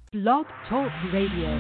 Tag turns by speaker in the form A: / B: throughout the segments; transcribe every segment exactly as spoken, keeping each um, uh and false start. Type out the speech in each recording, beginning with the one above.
A: Blog Talk Radio.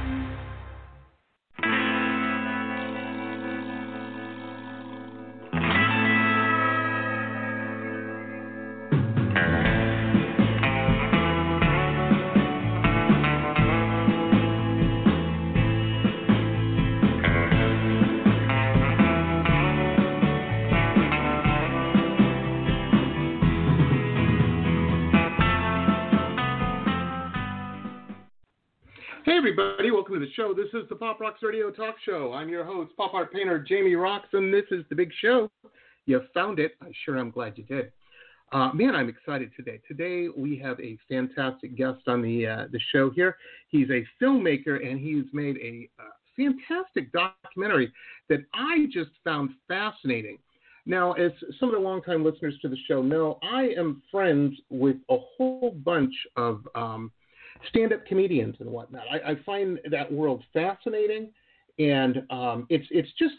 B: Hey everybody, welcome to the show. This is the Pop Rocks Radio Talk Show. I'm your host, pop art painter Jamie Roxon. This is the big show. You found it. I sure am glad you did. Uh, man, I'm excited today. Today we have a fantastic guest on the uh, the show here. He's a filmmaker and he's made a uh, fantastic documentary that I just found fascinating. Now, as some of the longtime listeners to the show know, I am friends with a whole bunch of um, stand-up comedians and whatnot. I, I find that world fascinating, and um, it's it's just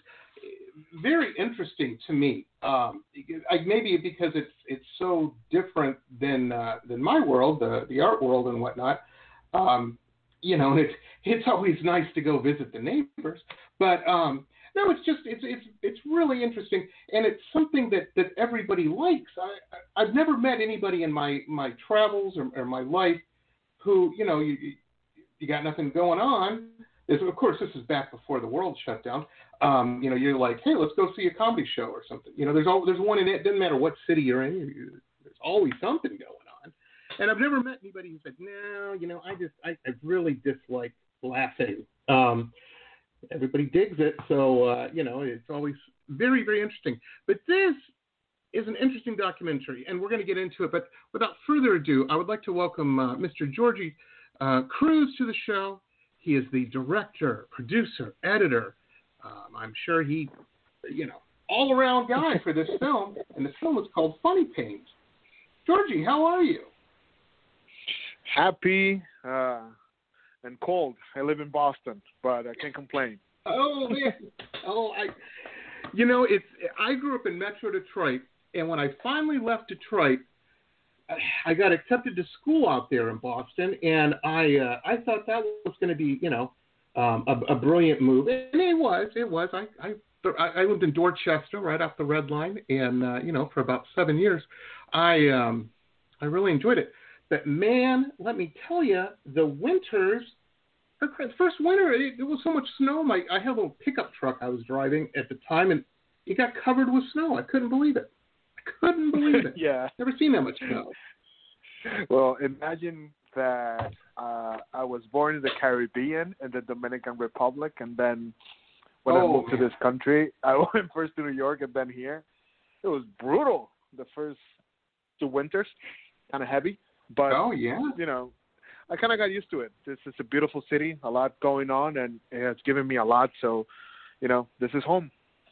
B: very interesting to me. Um, I, maybe because it's it's so different than uh, than my world, the the art world and whatnot. Um, you know, and it's it's always nice to go visit the neighbors, but um, no, it's just it's it's it's really interesting, and it's something that, that everybody likes. I, I I've never met anybody in my my travels or, or my life who, you know, you you got nothing going on. Is, of course, this is back before the world shut down. Um, you know, you're like, hey, let's go see a comedy show or something. You know, there's all, there's one in it. Doesn't matter what city you're in. You, there's always something going on. And I've never met anybody who said, no, you know, I just I, I really dislike laughing. Um, everybody digs it, so uh, you know, it's always very very interesting. But this is an interesting documentary, and we're going to get into it. But without further ado, I would like to welcome uh, Mister Georgie uh, Cruz to the show. He is the director, producer, editor. Um, I'm sure he, you know, all-around guy for this film, and the film is called Funny Pains. Georgie, how are you?
C: Happy uh, and cold. I live in Boston, but I can't complain.
B: Oh, man. Oh, I, you know, it's. I grew up in Metro Detroit. And when I finally left Detroit, I got accepted to school out there in Boston, and I uh, I thought that was going to be, you know, um, a, a brilliant move, and it was. It was. I I, I lived in Dorchester, right off the Red Line, and uh, you know, for about seven years, I um, I really enjoyed it. But man, let me tell you, the winters. The first winter, it, it was so much snow. My I had a little pickup truck I was driving at the time, and it got covered with snow. I couldn't believe it. Couldn't believe it.
C: Yeah.
B: Never seen that much snow.
C: Well, imagine that uh, I was born in the Caribbean in the Dominican Republic, and then when
B: oh,
C: I moved
B: man.
C: to this country, I went first to New York and then here. It was brutal the first two winters, kind of heavy. But,
B: oh, yeah.
C: you know, I kind of got used to it. This is a beautiful city, a lot going on, and it's given me a lot. So, you know, this is home.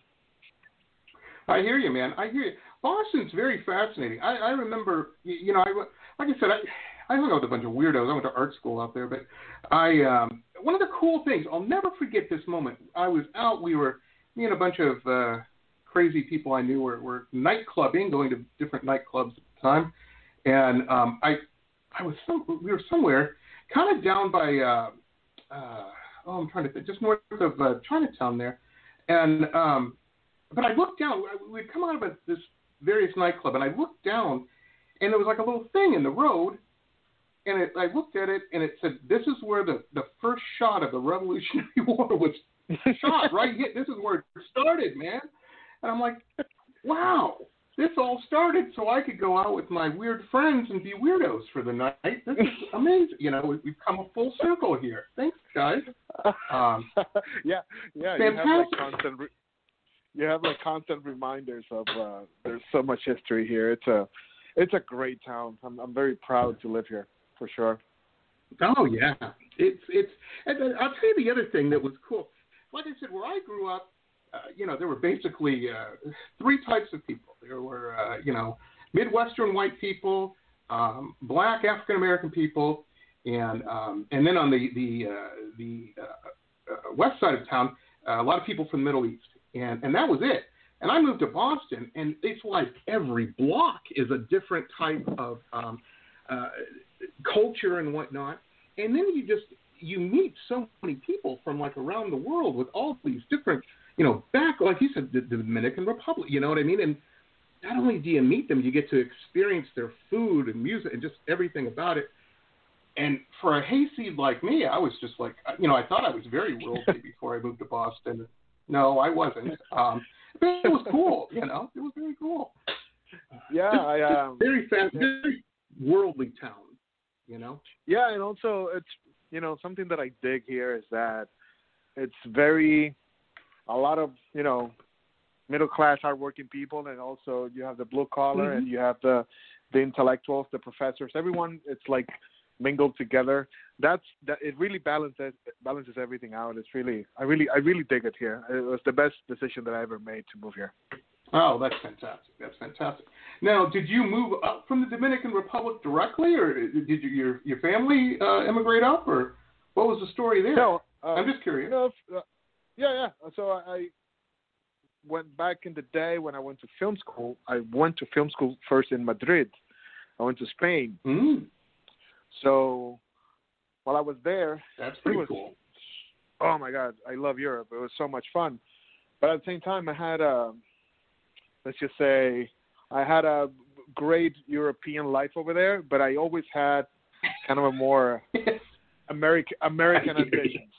B: I hear you, man. I hear you. Boston's very fascinating. I, I remember, you, you know, I, like I said, I, I hung out with a bunch of weirdos. I went to art school out there, but I, um, one of the cool things, I'll never forget this moment. I was out, we were, me and a bunch of uh, crazy people I knew were, were nightclubbing, going to different nightclubs at the time, and um, I, I was, some, we were somewhere, kind of down by, uh, uh, oh, I'm trying to think, just north of uh, Chinatown there, and um, but I looked down. We'd come out of a, this various nightclub, and I looked down, and there was like a little thing in the road, and it, I looked at it, and it said, "This is where the, the first shot of the Revolutionary War was shot, right here. This is where it started, man." And I'm like, "Wow, this all started so I could go out with my weird friends and be weirdos for the night. This is amazing. You know, we've come a full circle here. Thanks, guys." Um,
C: yeah, yeah.
B: fantastic.
C: You have like constant. Re- You have like constant reminders of uh, there's so much history here. It's a it's a great town. I'm I'm very proud to live here for sure.
B: Oh yeah, it's it's. And then I'll tell you the other thing that was cool. Like I said, where I grew up, uh, you know, there were basically uh, three types of people. There were uh, you know Midwestern white people, um, Black African American people, and um, and then on the the uh, the uh, uh, west side of town, uh, a lot of people from the Middle East. And and that was it. And I moved to Boston, and it's like every block is a different type of um, uh, culture and whatnot. and then you just you meet so many people from like around the world with all these different, you know, back like you said, the Dominican Republic. You know what I mean? And not only do you meet them, you get to experience their food and music and just everything about it. And for a hayseed like me, I was just like, you know, I thought I was very worldly before I moved to Boston. No, I wasn't. Um, but it was cool, you know. It was very cool.
C: Yeah,
B: just,
C: I um,
B: just very fast, very worldly town, you know.
C: Yeah, and also it's, you know, something that I dig here is that it's very a lot of, you know, middle class, hardworking people, and also you have the blue collar, mm-hmm. and you have the the intellectuals, the professors. Everyone, it's like mingled together. That's that. It really balances balances everything out. It's really, I really, I really dig it here. It was the best decision that I ever made to move here.
B: Oh, that's fantastic. That's fantastic. Now, did you move up from the Dominican Republic directly, or did you, your your family uh, immigrate up, or what was the story there?
C: No, uh,
B: I'm just curious.
C: No, uh, yeah, yeah. So I, I went back in the day when I went to film school. I went to film school first in Madrid. I went to Spain.
B: Mm.
C: So while I was there,
B: that's pretty
C: was,
B: cool.
C: Oh my God, I love Europe. It was so much fun. But at the same time, I had a, let's just say, I had a great European life over there. But I always had kind of a more American American ambitions.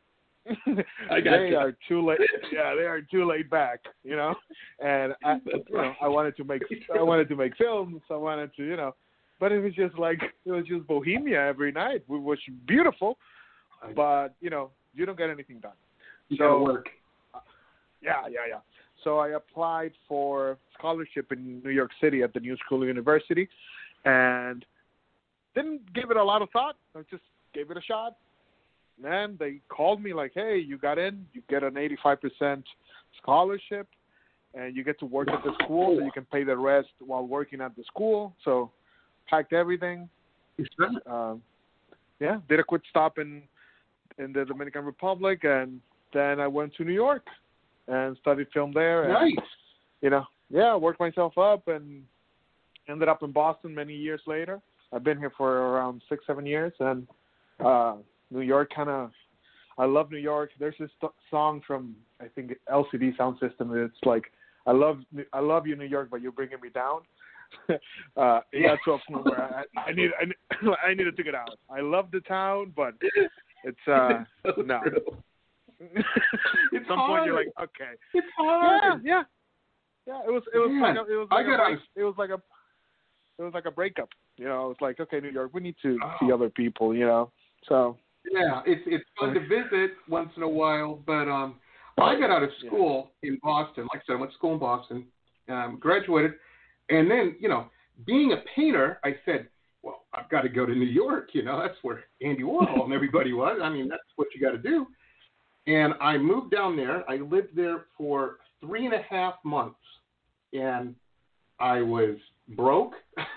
B: I got
C: they
B: you.
C: are too late. Yeah, they are too laid back, you know. And I, you know, I wanted to make, I wanted to make films. I wanted to, you know, but it was just like it was just bohemia every night, which was beautiful. But you know, you don't get anything done.
B: You
C: so,
B: gotta work.
C: Uh, yeah, yeah, yeah. So I applied for scholarship in New York City at the New School University, and didn't give it a lot of thought. I just gave it a shot. Man, they called me like, hey, you got in, you get an eighty-five percent scholarship, and you get to work at the school, so you can pay the rest while working at the school. So packed everything. Um, yeah, did a quick stop in in the Dominican Republic, and then I went to New York and studied film there. And,
B: nice.
C: You know, yeah, worked myself up and ended up in Boston many years later. I've been here for around six, seven years, and uh, New York kind of, I love New York. There's this st- song from, I think, L C D Sound System. It's like, I love I love you, New York, but you're bringing me down. uh, it got to a point where I, I, need, I, need, I needed to get out. I love the town, but it's, uh,
B: it's so
C: no.
B: It's
C: At some
B: hard.
C: point, you're like, okay.
B: It's hard.
C: Yeah, yeah. Yeah, it was, it was,
B: Man,
C: like a, it was like
B: I
C: a
B: got
C: break, it was like a, it was like a breakup. You know, it was like, okay, New York, we need to
B: oh.
C: see other people, you know, so.
B: Yeah, it's it's fun to visit once in a while, but um, I got out of school yeah. in Boston. Like I said, I went to school in Boston, um, graduated, and then you know, being a painter, I said, well, I've got to go to New York. You know, that's where Andy Warhol and everybody was. I mean, that's what you got to do. And I moved down there. I lived there for three and a half months, and I was broke,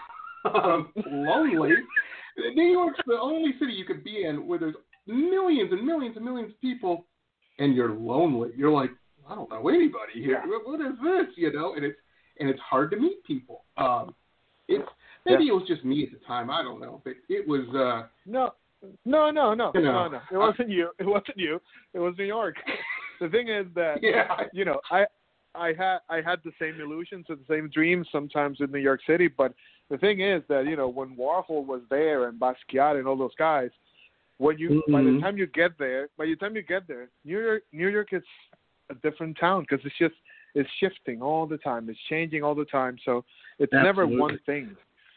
B: um, lonely. New York's the only city you could be in where there's millions and millions and millions of people, and you're lonely. You're like, I don't know anybody here.
C: Yeah.
B: What is this? You know, and it's and it's hard to meet people. Um, it's maybe
C: yeah.
B: it was just me at the time. I don't know, but it was. Uh,
C: no, no, no, no,
B: you know,
C: no, no. It wasn't you. It wasn't you. It was New York. The thing is that
B: yeah.
C: you know, I I had I had the same illusions and the same dreams sometimes in New York City, but the thing is that, you know, when Warhol was there and Basquiat and all those guys, when you mm-hmm. by the time you get there, by the time you get there, New York, New York is a different town because it's just it's shifting all the time, it's changing all the time, so it's
B: Absolutely.
C: never one thing.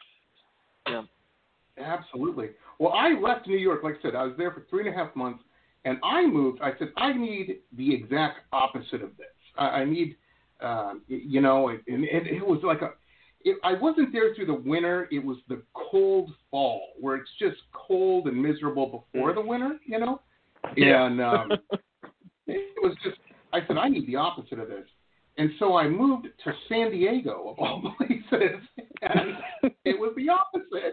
C: Yeah,
B: absolutely. Well, I left New York, like I said, I was there for three and a half months, and I moved. I said I need the exact opposite of this. I, I need, um, you know, and, and it, it was like a. It, I wasn't there through the winter. It was the cold fall where it's just cold and miserable before the winter, you know?
C: Yeah.
B: And um, it was just, I said, I need the opposite of this. And so I moved to San Diego, of all places, and it was the opposite.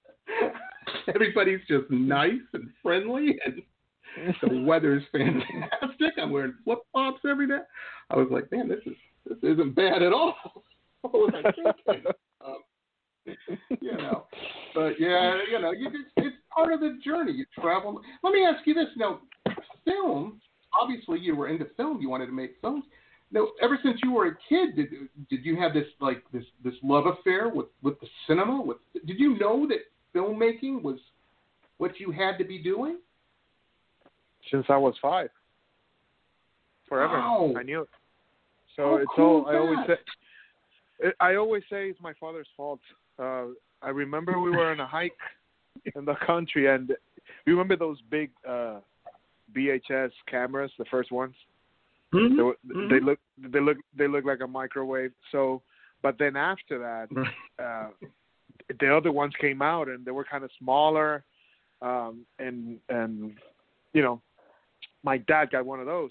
B: Everybody's just nice and friendly, and the weather's fantastic. I'm wearing flip-flops every day. I was like, man, this is this isn't bad at all. What was I thinking? Um, you know. But yeah, you know, you just, it's part of the journey. You travel. Let me ask you this now: film. Obviously, you were into film. You wanted to make films. Now, ever since you were a kid, did did you have this like this this love affair with, with the cinema? With did you know that filmmaking was what you had to be doing?
C: Since I was five. Forever.
B: Wow.
C: I knew it. So
B: How
C: it's
B: cool
C: all
B: is
C: I always
B: that?
C: say. I always say it's my father's fault. Uh, I remember we were on a hike in the country, and you remember those big uh, V H S cameras, the first ones.
B: Mm-hmm.
C: They, were,
B: mm-hmm.
C: they look, they look, they look like a microwave. So, but then after that, uh, the other ones came out, and they were kind of smaller, um, and and you know, my dad got one of those,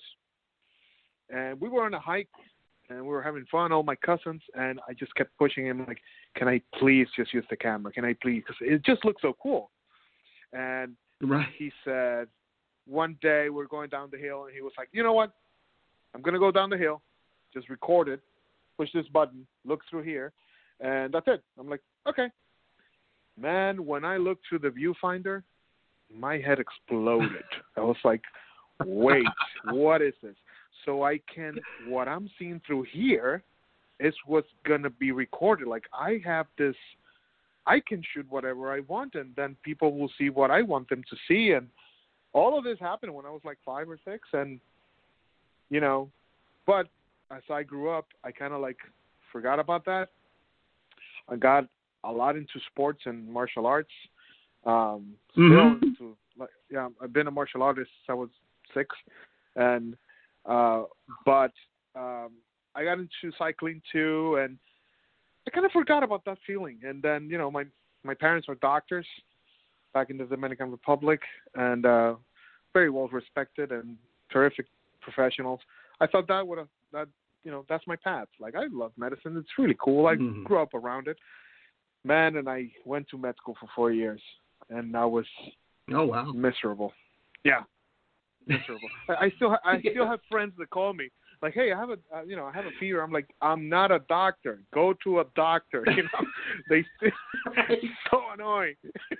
C: and we were on a hike. And we were having fun, all my cousins, and I just kept pushing him, like, can I please just use the camera? Can I please? Because it just looks so cool. And
B: right.
C: he said, one day we're going down the hill, and he was like, you know what? I'm going to go down the hill, just record it, push this button, look through here, and that's it. I'm like, okay. Man, when I looked through the viewfinder, my head exploded. I was like, wait, what is this? So I can, what I'm seeing through here is what's going to be recorded. Like, I have this, I can shoot whatever I want, and then people will see what I want them to see. And all of this happened when I was like five or six. And, you know, but as I grew up, I kind of like forgot about that. I got a lot into sports and martial arts. Um, still
B: mm-hmm.
C: into, like, yeah, I've been a martial artist since I was six. And, Uh, but um, I got into cycling too, and I kind of forgot about that feeling. And then, you know, my my parents were doctors back in the Dominican Republic, and uh, very well respected and terrific professionals. I thought that would have that you know that's my path. Like, I love medicine; it's really cool. I
B: mm-hmm.
C: grew up around it, man. And I went to med school for four years, and I was
B: oh wow
C: miserable. Yeah. Miserable. I, I still ha- I still have friends that call me like, hey, I have a uh, you know I have a fever. I'm like, I'm not a doctor. Go to a doctor. You know, they still, it's so annoying.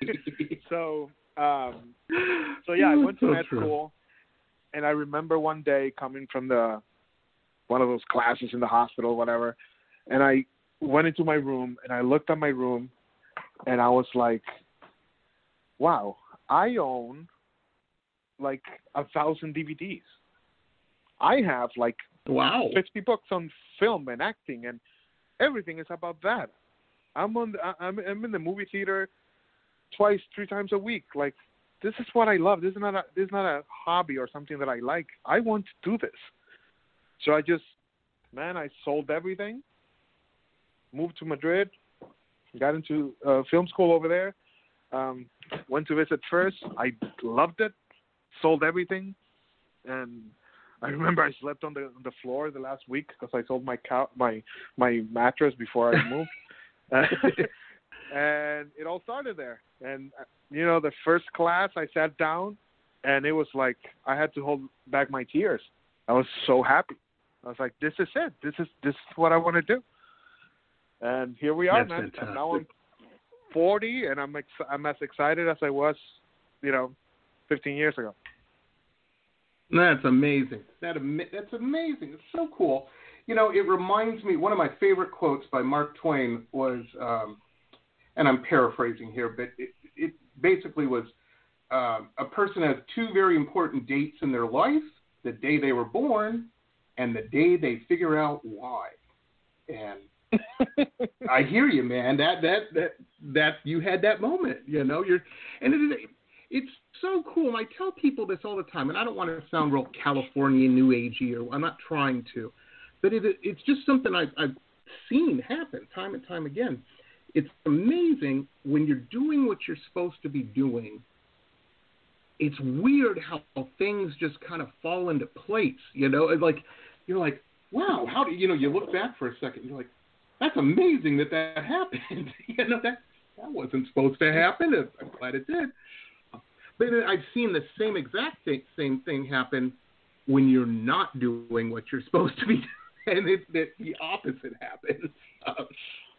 C: so um, so yeah, I went to med school, and I remember one day coming from the one of those classes in the hospital, whatever, and I went into my room and I looked at my room, and I was like, wow, I own like a thousand D V Ds. I have like
B: wow
C: fifty books on film and acting, and everything is about that. I'm on. The, I'm, I'm in the movie theater twice, three times a week. Like, this is what I love. This is not a. This is not a hobby or something that I like. I want to do this. So I just, man, I sold everything. Moved to Madrid. Got into uh, film school over there. Um, went to visit first. I loved it. Sold everything, and I remember I slept on the on the floor the last week because I sold my cow, my my mattress before I moved, and it all started there. And you know, the first class I sat down, and it was like I had to hold back my tears. I was so happy. I was like, "This is it. This is this is what I want to do." And here we are,
B: That's
C: man.
B: fantastic.
C: And now I'm forty, and I'm ex- I'm as excited as I was, you know, fifteen years ago.
B: That's amazing. That that's amazing. It's so cool. You know, it reminds me. One of my favorite quotes by Mark Twain was, um, and I'm paraphrasing here, but it, it basically was, uh, a person has two very important dates in their life: the day they were born, and the day they figure out why. And I hear you, man. That that that that you had that moment. You know, you're and it, it's so cool. And I tell people this all the time, and I don't want to sound real California New Agey, or I'm not trying to, but it, it's just something I've, I've seen happen time and time again. It's amazing when you're doing what you're supposed to be doing. It's weird how things just kind of fall into place. You know, it's like you're like, wow, how do you know? You look back for a second, you're like, that's amazing that that happened. you know, that that wasn't supposed to happen. I'm glad it did. But I've seen the same exact thing, same thing happen when you're not doing what you're supposed to be doing, and it, it, the opposite happens. Uh,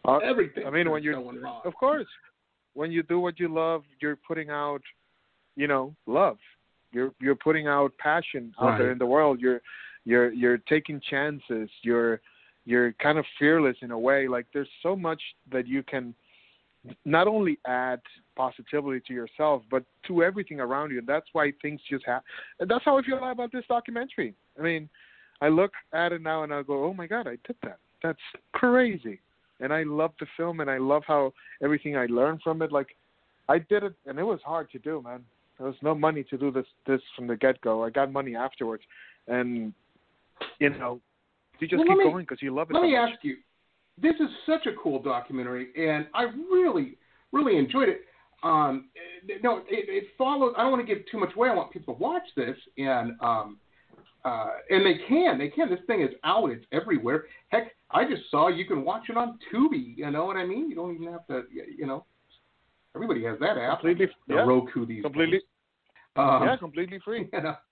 C: Uh,
B: Everything.
C: I mean, when you're,
B: going wrong.
C: of course, when you do what you love, you're putting out, you know, love. You're you're putting out passion out
B: Right.
C: there in the world. You're you're you're taking chances. You're you're kind of fearless in a way. Like there's so much that you can not only add positivity to yourself, but to everything around you. And that's why things just happen. And that's how I feel about this documentary. I mean, I look at it now and I go, oh my God, I did that. That's crazy. And I love the film, and I love how everything I learned from it. Like, I did it, and it was hard to do, man. There was no money to do this this from the get-go. I got money afterwards. And, you know, you just
B: Well,
C: keep
B: let me-
C: going because you love it
B: Let
C: so
B: me
C: much.
B: ask you, this is such a cool documentary, and I really, really enjoyed it. Um, no, it, it follows. I don't want to give too much away. I want people to watch this, and um, uh, and they can, they can. This thing is out. It's everywhere. Heck, I just saw you can watch it on Tubi. You know what I mean? You don't even have to. You know, everybody has that app.
C: Completely,
B: The
C: yeah.
B: Roku these
C: Completely,
B: days. Um,
C: yeah, completely free.
B: You know.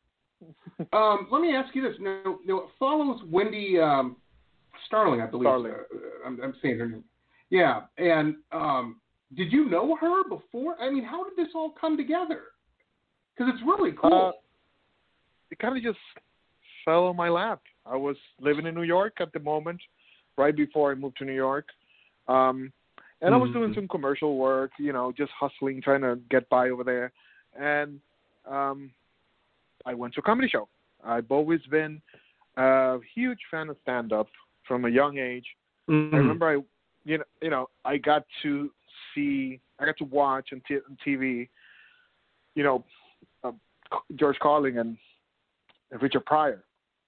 B: um, let me ask you this. Now, now it follows Wendy um, Starling, I believe.
C: Starling.
B: Uh, I'm, I'm saying her name. Yeah, and um, did you know her before? I mean, how did this all come together? Because it's really cool.
C: Uh, it kind of just fell on my lap. I was living in New York at the moment, right before I moved to New York. Um, and mm-hmm. I was doing some commercial work, you know, just hustling, trying to get by over there. And um, I went to a comedy show. I've always been a huge fan of stand-up from a young age. Mm-hmm. I remember I, you know, you know, I got to see, I got to watch on, t- on T V, you know, uh, George Carlin and, and Richard Pryor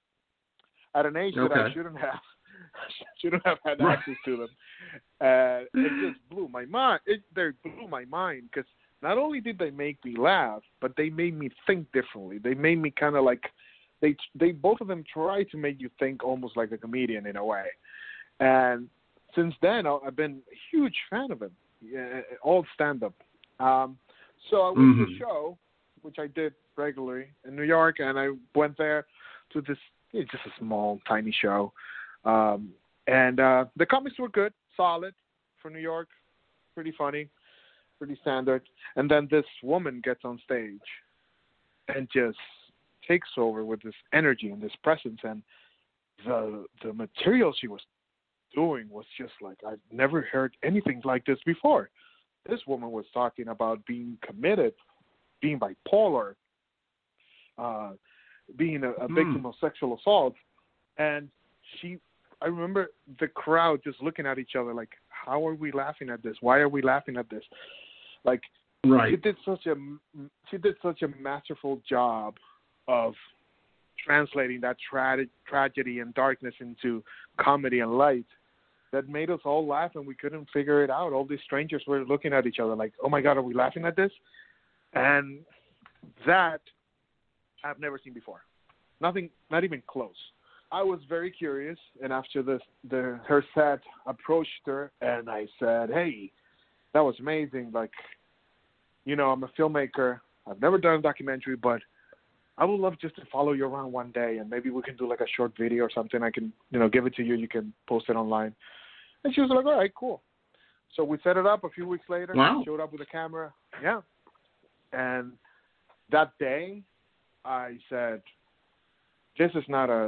C: at an age
B: okay.
C: that I shouldn't have, shouldn't have had access to them. Uh, it just blew my mind. It they blew my mind because not only did they make me laugh, but they made me think differently. They made me kind of like, they they both of them try to make you think almost like a comedian in a way. And since then, I've been a huge fan of him, yeah, all stand-up. Um, so I went mm-hmm. to the show, which I did regularly in New York, and I went there to this, it's just a small, tiny show. Um, and uh, the comics were good, solid for New York, pretty funny, pretty standard. And then this woman gets on stage and just takes over with this energy and this presence, and the the material she was doing was just like, I've never heard anything like this before. This woman was talking about being committed, being bipolar, uh, being a, a mm. victim of sexual assault. And she, I remember the crowd just looking at each other like, how are we laughing at this? Why are we laughing at this? Like, right. she did such a, she did such a masterful job of translating that tra- tragedy and darkness into comedy and light that made us all laugh, and we couldn't figure it out. All these strangers were looking at each other like, oh my God, are we laughing at this? And that I've never seen before. Nothing, not even close. I was very curious, and after the, the her set, approached her, and I said, hey, that was amazing. Like, you know, I'm a filmmaker. I've never done a documentary, but I would love just to follow you around one day, and maybe we can do like a short video or something. I can, you know, give it to you. You can post it online. And she was like, all right, cool. So we set it up a few weeks later.
B: Wow.
C: Showed up with a camera. Yeah. And that day, I said, this is not a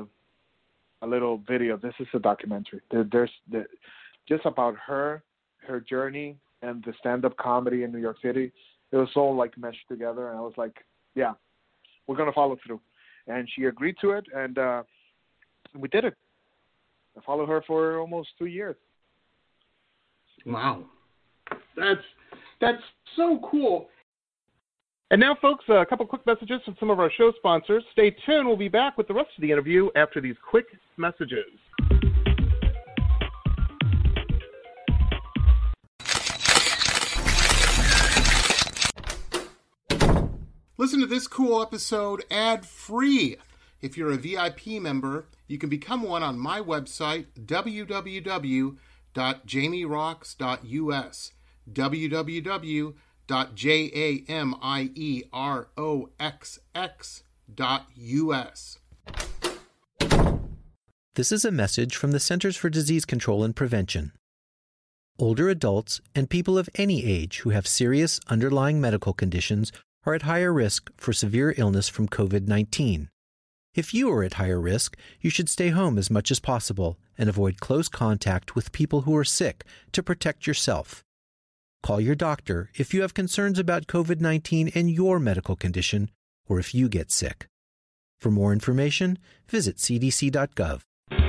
C: a little video. This is a documentary. There, there's the, just about her, her journey, and the stand-up comedy in New York City. It was all like meshed together, and I was like, yeah, we're gonna follow through. And she agreed to it, and uh, we did it. I followed her for almost two years.
B: Wow, that's that's so cool.
D: And now, folks, a couple quick messages from some of our show sponsors. Stay tuned. We'll be back with the rest of the interview after these quick messages.
B: Listen to this cool episode ad-free. If you're a V I P member, you can become one on my website, w w w dot jamie rocks dot u s, w w w dot jamie rocks dot u s.
E: This is a message from the Centers for Disease Control and Prevention. Older adults and people of any age who have serious underlying medical conditions are at higher risk for severe illness from covid nineteen. If you are at higher risk, you should stay home as much as possible and avoid close contact with people who are sick to protect yourself. Call your doctor if you have concerns about covid nineteen and your medical condition, or if you get sick. For more information, visit c d c dot gov.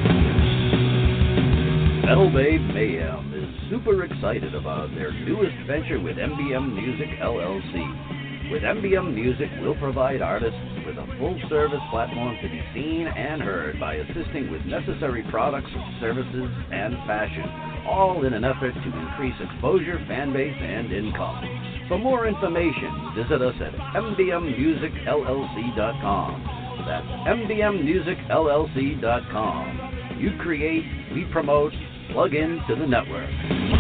F: Metal Babe Mayhem is super excited about their newest venture with M B M Music L L C. With M B M Music, we'll provide artists with a full-service platform to be seen and heard by assisting with necessary products, services, and fashion, all in an effort to increase exposure, fan base, and income. For more information, visit us at m b m music l l c dot com. That's m b m music l l c dot com. You create, we promote, plug into the network.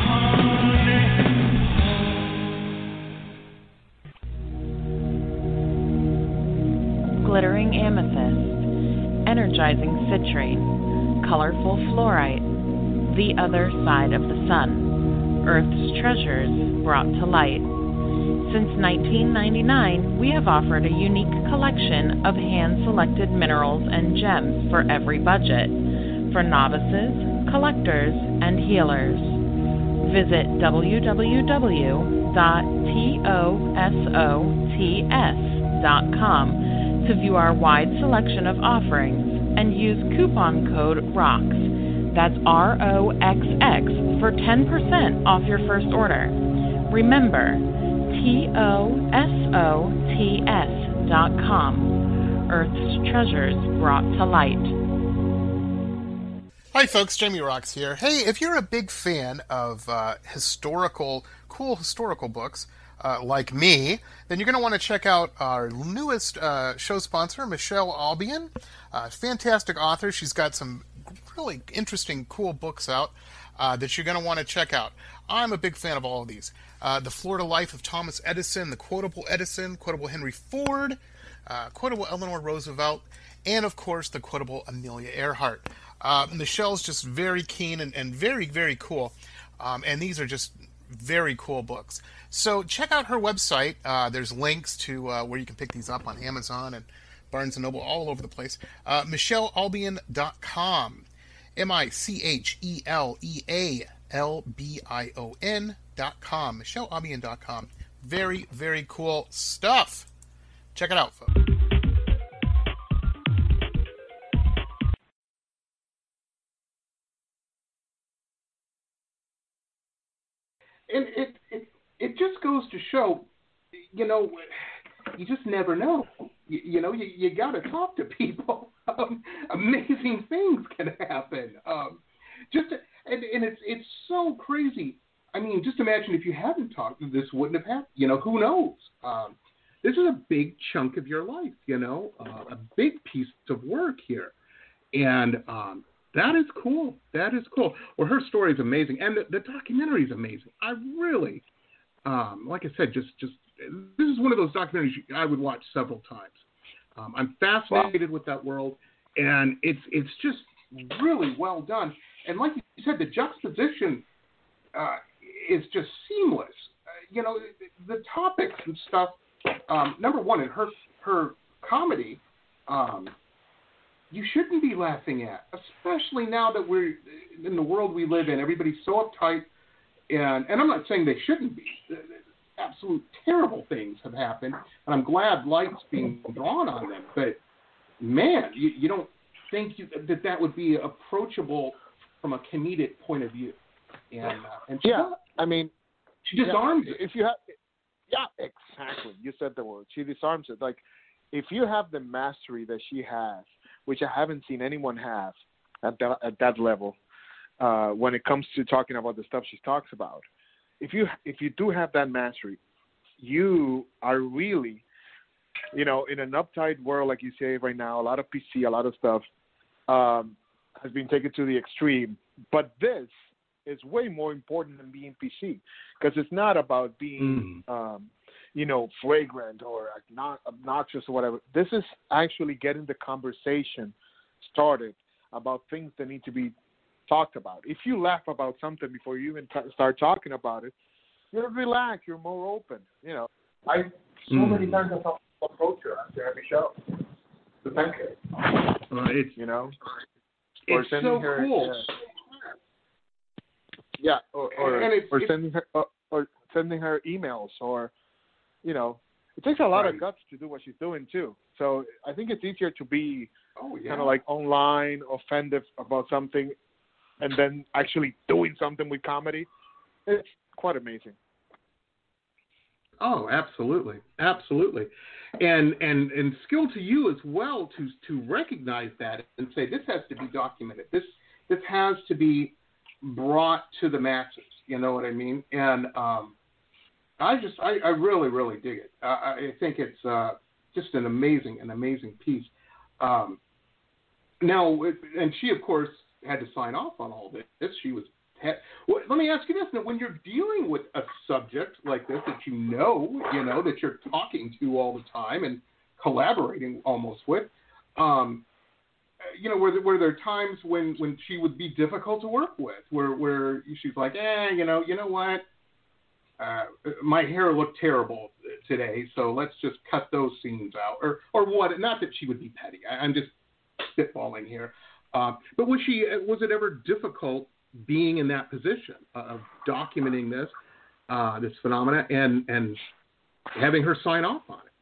G: Glittering amethyst, energizing citrine, colorful fluorite, the other side of the sun, Earth's treasures brought to light. Since nineteen ninety-nine, we have offered a unique collection of hand-selected minerals and gems for every budget, for novices, collectors, and healers. Visit w w w dot tosots dot com to view our wide selection of offerings and use coupon code ROXX, that's R O X X, for ten percent off your first order. Remember, T O S O T S dot com, Earth's treasures brought to light.
H: Hi folks, Jamie Rocks here. Hey, if you're a big fan of uh, historical, cool historical books, Uh, like me, then you're going to want to check out our newest uh, show sponsor, Michelle Albion. Uh, fantastic author. She's got some really interesting, cool books out uh, that you're going to want to check out. I'm a big fan of all of these. Uh, the Florida Life of Thomas Edison, The Quotable Edison, Quotable Henry Ford, uh, Quotable Eleanor Roosevelt, and of course the Quotable Amelia Earhart. Uh, Michelle's just very keen and, and very, very cool. Um, and these are just very cool books. So check out her website. Uh, there's links to uh, where you can pick these up on Amazon and Barnes and Noble, all over the place. Uh, michelle albion dot com. M I C H E L E A L B I O N dot com. michelle albion dot com. Very, very cool stuff. Check it out, folks.
B: And it, it it just goes to show, you know, you just never know. You, you know, you, you got to talk to people. Um, amazing things can happen. Um, just and, and it's it's so crazy. I mean, just imagine if you hadn't talked, this wouldn't have happened. You know, who knows? Um, this is a big chunk of your life. You know, uh, a big piece of work here, and um, that is cool. That is cool. Well, her story is amazing, and the, the documentary is amazing. I really, um, like I said, just just this is one of those documentaries I would watch several times. Um, I'm fascinated wow. with that world, and it's it's just really well done. And like you said, the juxtaposition uh, is just seamless. Uh, you know, the, the topics and stuff. Um, number one, in her her comedy. Um, You shouldn't be laughing at, especially now that we're in the world we live in. Everybody's so uptight, and and I'm not saying they shouldn't be. Absolute terrible things have happened, and I'm glad light's being drawn on them. But man, you, you don't think you, that that would be approachable from a comedic point of view. And uh, and she
C: yeah,
B: does.
C: I mean,
B: she disarms
C: yeah,
B: it.
C: If you have, yeah, exactly. You said the word. She disarms it. Like if you have the mastery that she has, which I haven't seen anyone have at that, at that level, uh, when it comes to talking about the stuff she talks about. If you if you do have that mastery, you are really, you know, in an uptight world, like you say right now, a lot of P C, a lot of stuff um, has been taken to the extreme. But this is way more important than being P C, because it's not about being, mm. um, you know, flagrant or obnoxious or whatever. This is actually getting the conversation started about things that need to be talked about. If you laugh about something before you even t- start talking about it, you're relaxed. You're more open. You know, I so mm. many times I talk about culture after every show. So thank you.
B: Uh, it's
C: you know,
B: or
C: it's so
B: her, cool.
C: Yeah, yeah or or,
B: and it's,
C: or
B: it's,
C: sending her or, or sending her emails, or you know, it takes a lot
B: right.
C: of guts to do what she's doing too. So I think it's easier to be
B: oh, yeah.
C: kind of like online, offensive about something, and then actually doing something with comedy. It's quite amazing.
B: Oh, absolutely, absolutely, and and and skill to you as well to to recognize that and say this has to be documented. This this has to be brought to the masses. You know what I mean? And um, I just I, I really really dig it. I, I think it's uh, just an amazing an amazing piece. Um, now, and she of course had to sign off on all this. She was. Well, let me ask you this: now, when you're dealing with a subject like this that you know, you know that you're talking to all the time and collaborating almost with, um, you know, were there, were there times when, when she would be difficult to work with, where where she's like, eh, you know, you know what, uh, my hair looked terrible today, so let's just cut those scenes out, or or what? Not that she would be petty. I, I'm just spitballing here, uh, but was she? Was it ever difficult being in that position of documenting this, uh, this phenomena, and and having her sign off on it?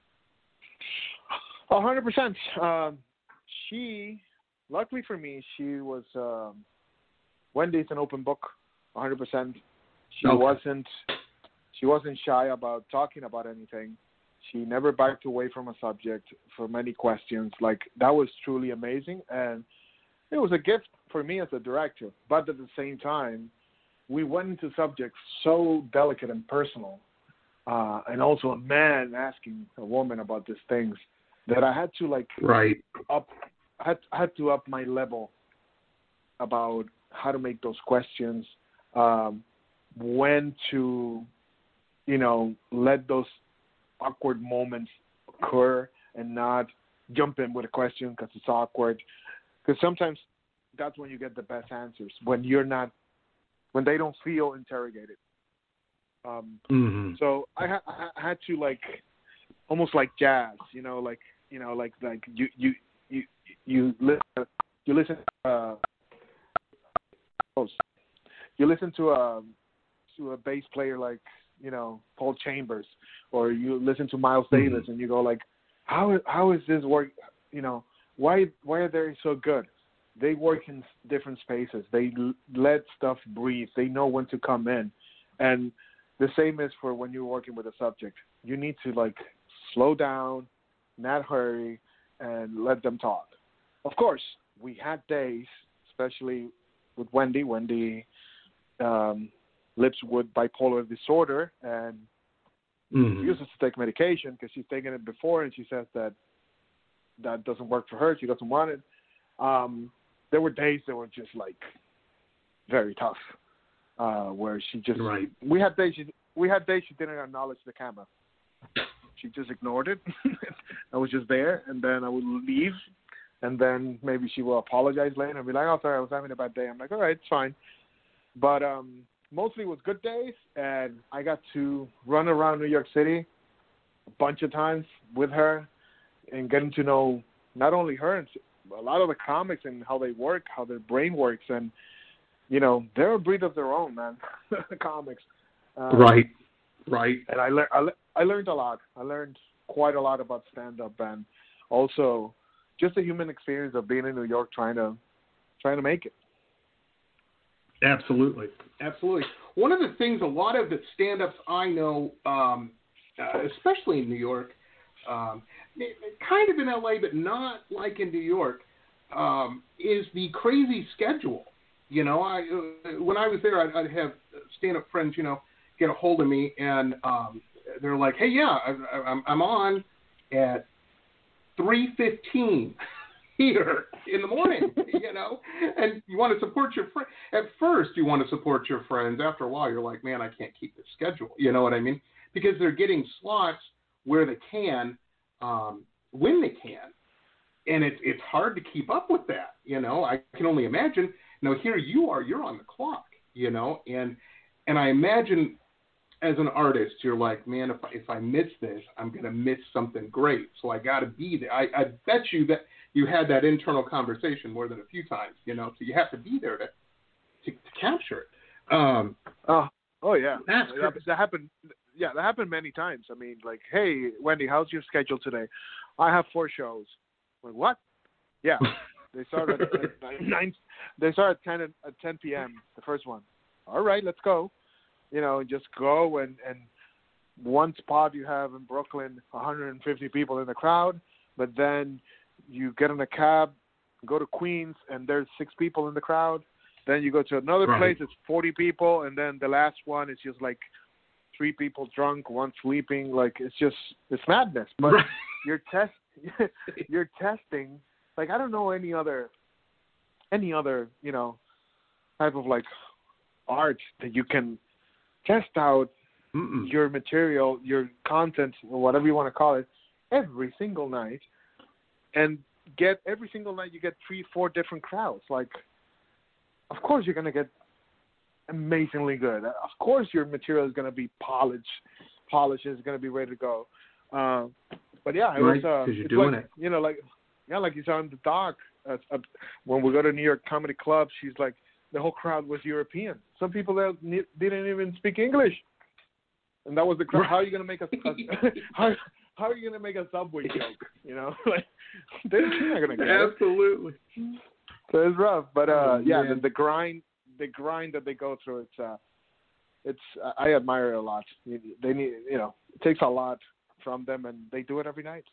C: A hundred percent. Um, she, luckily for me, she was um, Wendy's an open book. A hundred percent. She
B: okay.
C: wasn't. She wasn't shy about talking about anything. She never backed away from a subject for many questions. Like that was truly amazing, and it was a gift for me as a director, but at the same time, we went into subjects so delicate and personal, uh, and also a man asking a woman about these things, that I had to like
B: right
C: up, had had to up my level about how to make those questions, um, when to, you know, let those awkward moments occur and not jump in with a question because it's awkward, because sometimes that's when you get the best answers, when you're not, when they don't feel interrogated. Um,
B: mm-hmm.
C: So I, ha- I had to like, almost like jazz, you know, like you know, like like you you you you listen you listen uh, you listen to a to a bass player like you know Paul Chambers, or you listen to Miles
B: mm-hmm.
C: Davis, and you go like, how how is this work? You know, why why are they so good? They work in different spaces. They l- let stuff breathe. They know when to come in. And the same is for when you're working with a subject. You need to, like, slow down, not hurry, and let them talk. Of course, we had days, especially with Wendy. Wendy um, lives with bipolar disorder and
B: mm-hmm.
C: refuses to take medication because she's taken it before, and she says that that doesn't work for her. She doesn't want it. Um, there were days that were just like very tough, uh, where she just
B: right.
C: we had days she, we had days she didn't acknowledge the camera. She just ignored it. I was just there, and then I would leave, and then maybe she will apologize later and be like, "Oh, sorry, I was having a bad day." I'm like, "All right, it's fine." But um, mostly it was good days, and I got to run around New York City a bunch of times with her and getting to know not only her and a lot of the comics and how they work, how their brain works, and you know they're a breed of their own, man. The comics, um,
B: right, right.
C: And I learned, I, le- I learned a lot. I learned quite a lot about stand-up, and also just the human experience of being in New York, trying to, trying to make it.
B: Absolutely, absolutely. One of the things, a lot of the stand-ups I know, um, uh, especially in New York. Um, kind of in L A, but not like in New York, um, is the crazy schedule. You know, I uh, when I was there, I'd, I'd have stand-up friends, you know, get a hold of me, and um, they're like, "Hey, yeah, I, I'm, I'm on at three fifteen here in the morning," you know, and you want to support your friend. At first, you want to support your friends. After a while, you're like, "Man, I can't keep this schedule." You know what I mean? Because they're getting slots where they can, um, when they can. and it's it's hard to keep up with that. You know, I can only imagine. You know, here you are, you're on the clock. You know, and and I imagine as an artist, you're like, man, if I, if I miss this, I'm gonna miss something great. So I got to be there. I, I bet you that you had that internal conversation more than a few times. You know, so you have to be there to to, to capture it. Um,
C: oh, oh yeah,
B: that's
C: that, that happened. Yeah, that happened many times. I mean, like, hey, Wendy, how's your schedule today? I have four shows. Like, what? Yeah, they start at, at nine. They start at ten at ten p.m. The first one. All right, let's go. You know, just go and and one spot you have in Brooklyn, one hundred fifty people in the crowd, but then you get in a cab, go to Queens, and there's six people in the crowd. Then you go to another
B: right.
C: place, it's forty people, and then the last one is just like three people drunk, one sleeping. Like, it's just, it's madness. But
B: right.
C: you're test, you're testing. Like, I don't know any other, any other, you know, type of like art that you can test out
B: Mm-mm.
C: your material, your content, or whatever you want to call it, every single night, and get every single night you get three, four different crowds. Like, of course you're gonna get amazingly good. Of course your material is gonna be polished, polished is gonna be ready to go. Uh, but yeah, it
B: right,
C: was. Uh,
B: you're
C: it's
B: doing
C: like,
B: it.
C: You know, like yeah, like you saw in the doc. Uh, uh, when we go to New York Comedy Club, she's like, the whole crowd was European. Some people there didn't even speak English, and that was the crowd. Right. How are you gonna make a, a how how are you gonna make a Subway joke? You know, like they're not gonna get it.
B: Absolutely.
C: So it's rough, but uh,
B: oh,
C: yeah, the, the grind, the grind that they go through, it's uh, it's uh, I admire it a lot. They need, you know, it takes a lot from them, and they do it every night.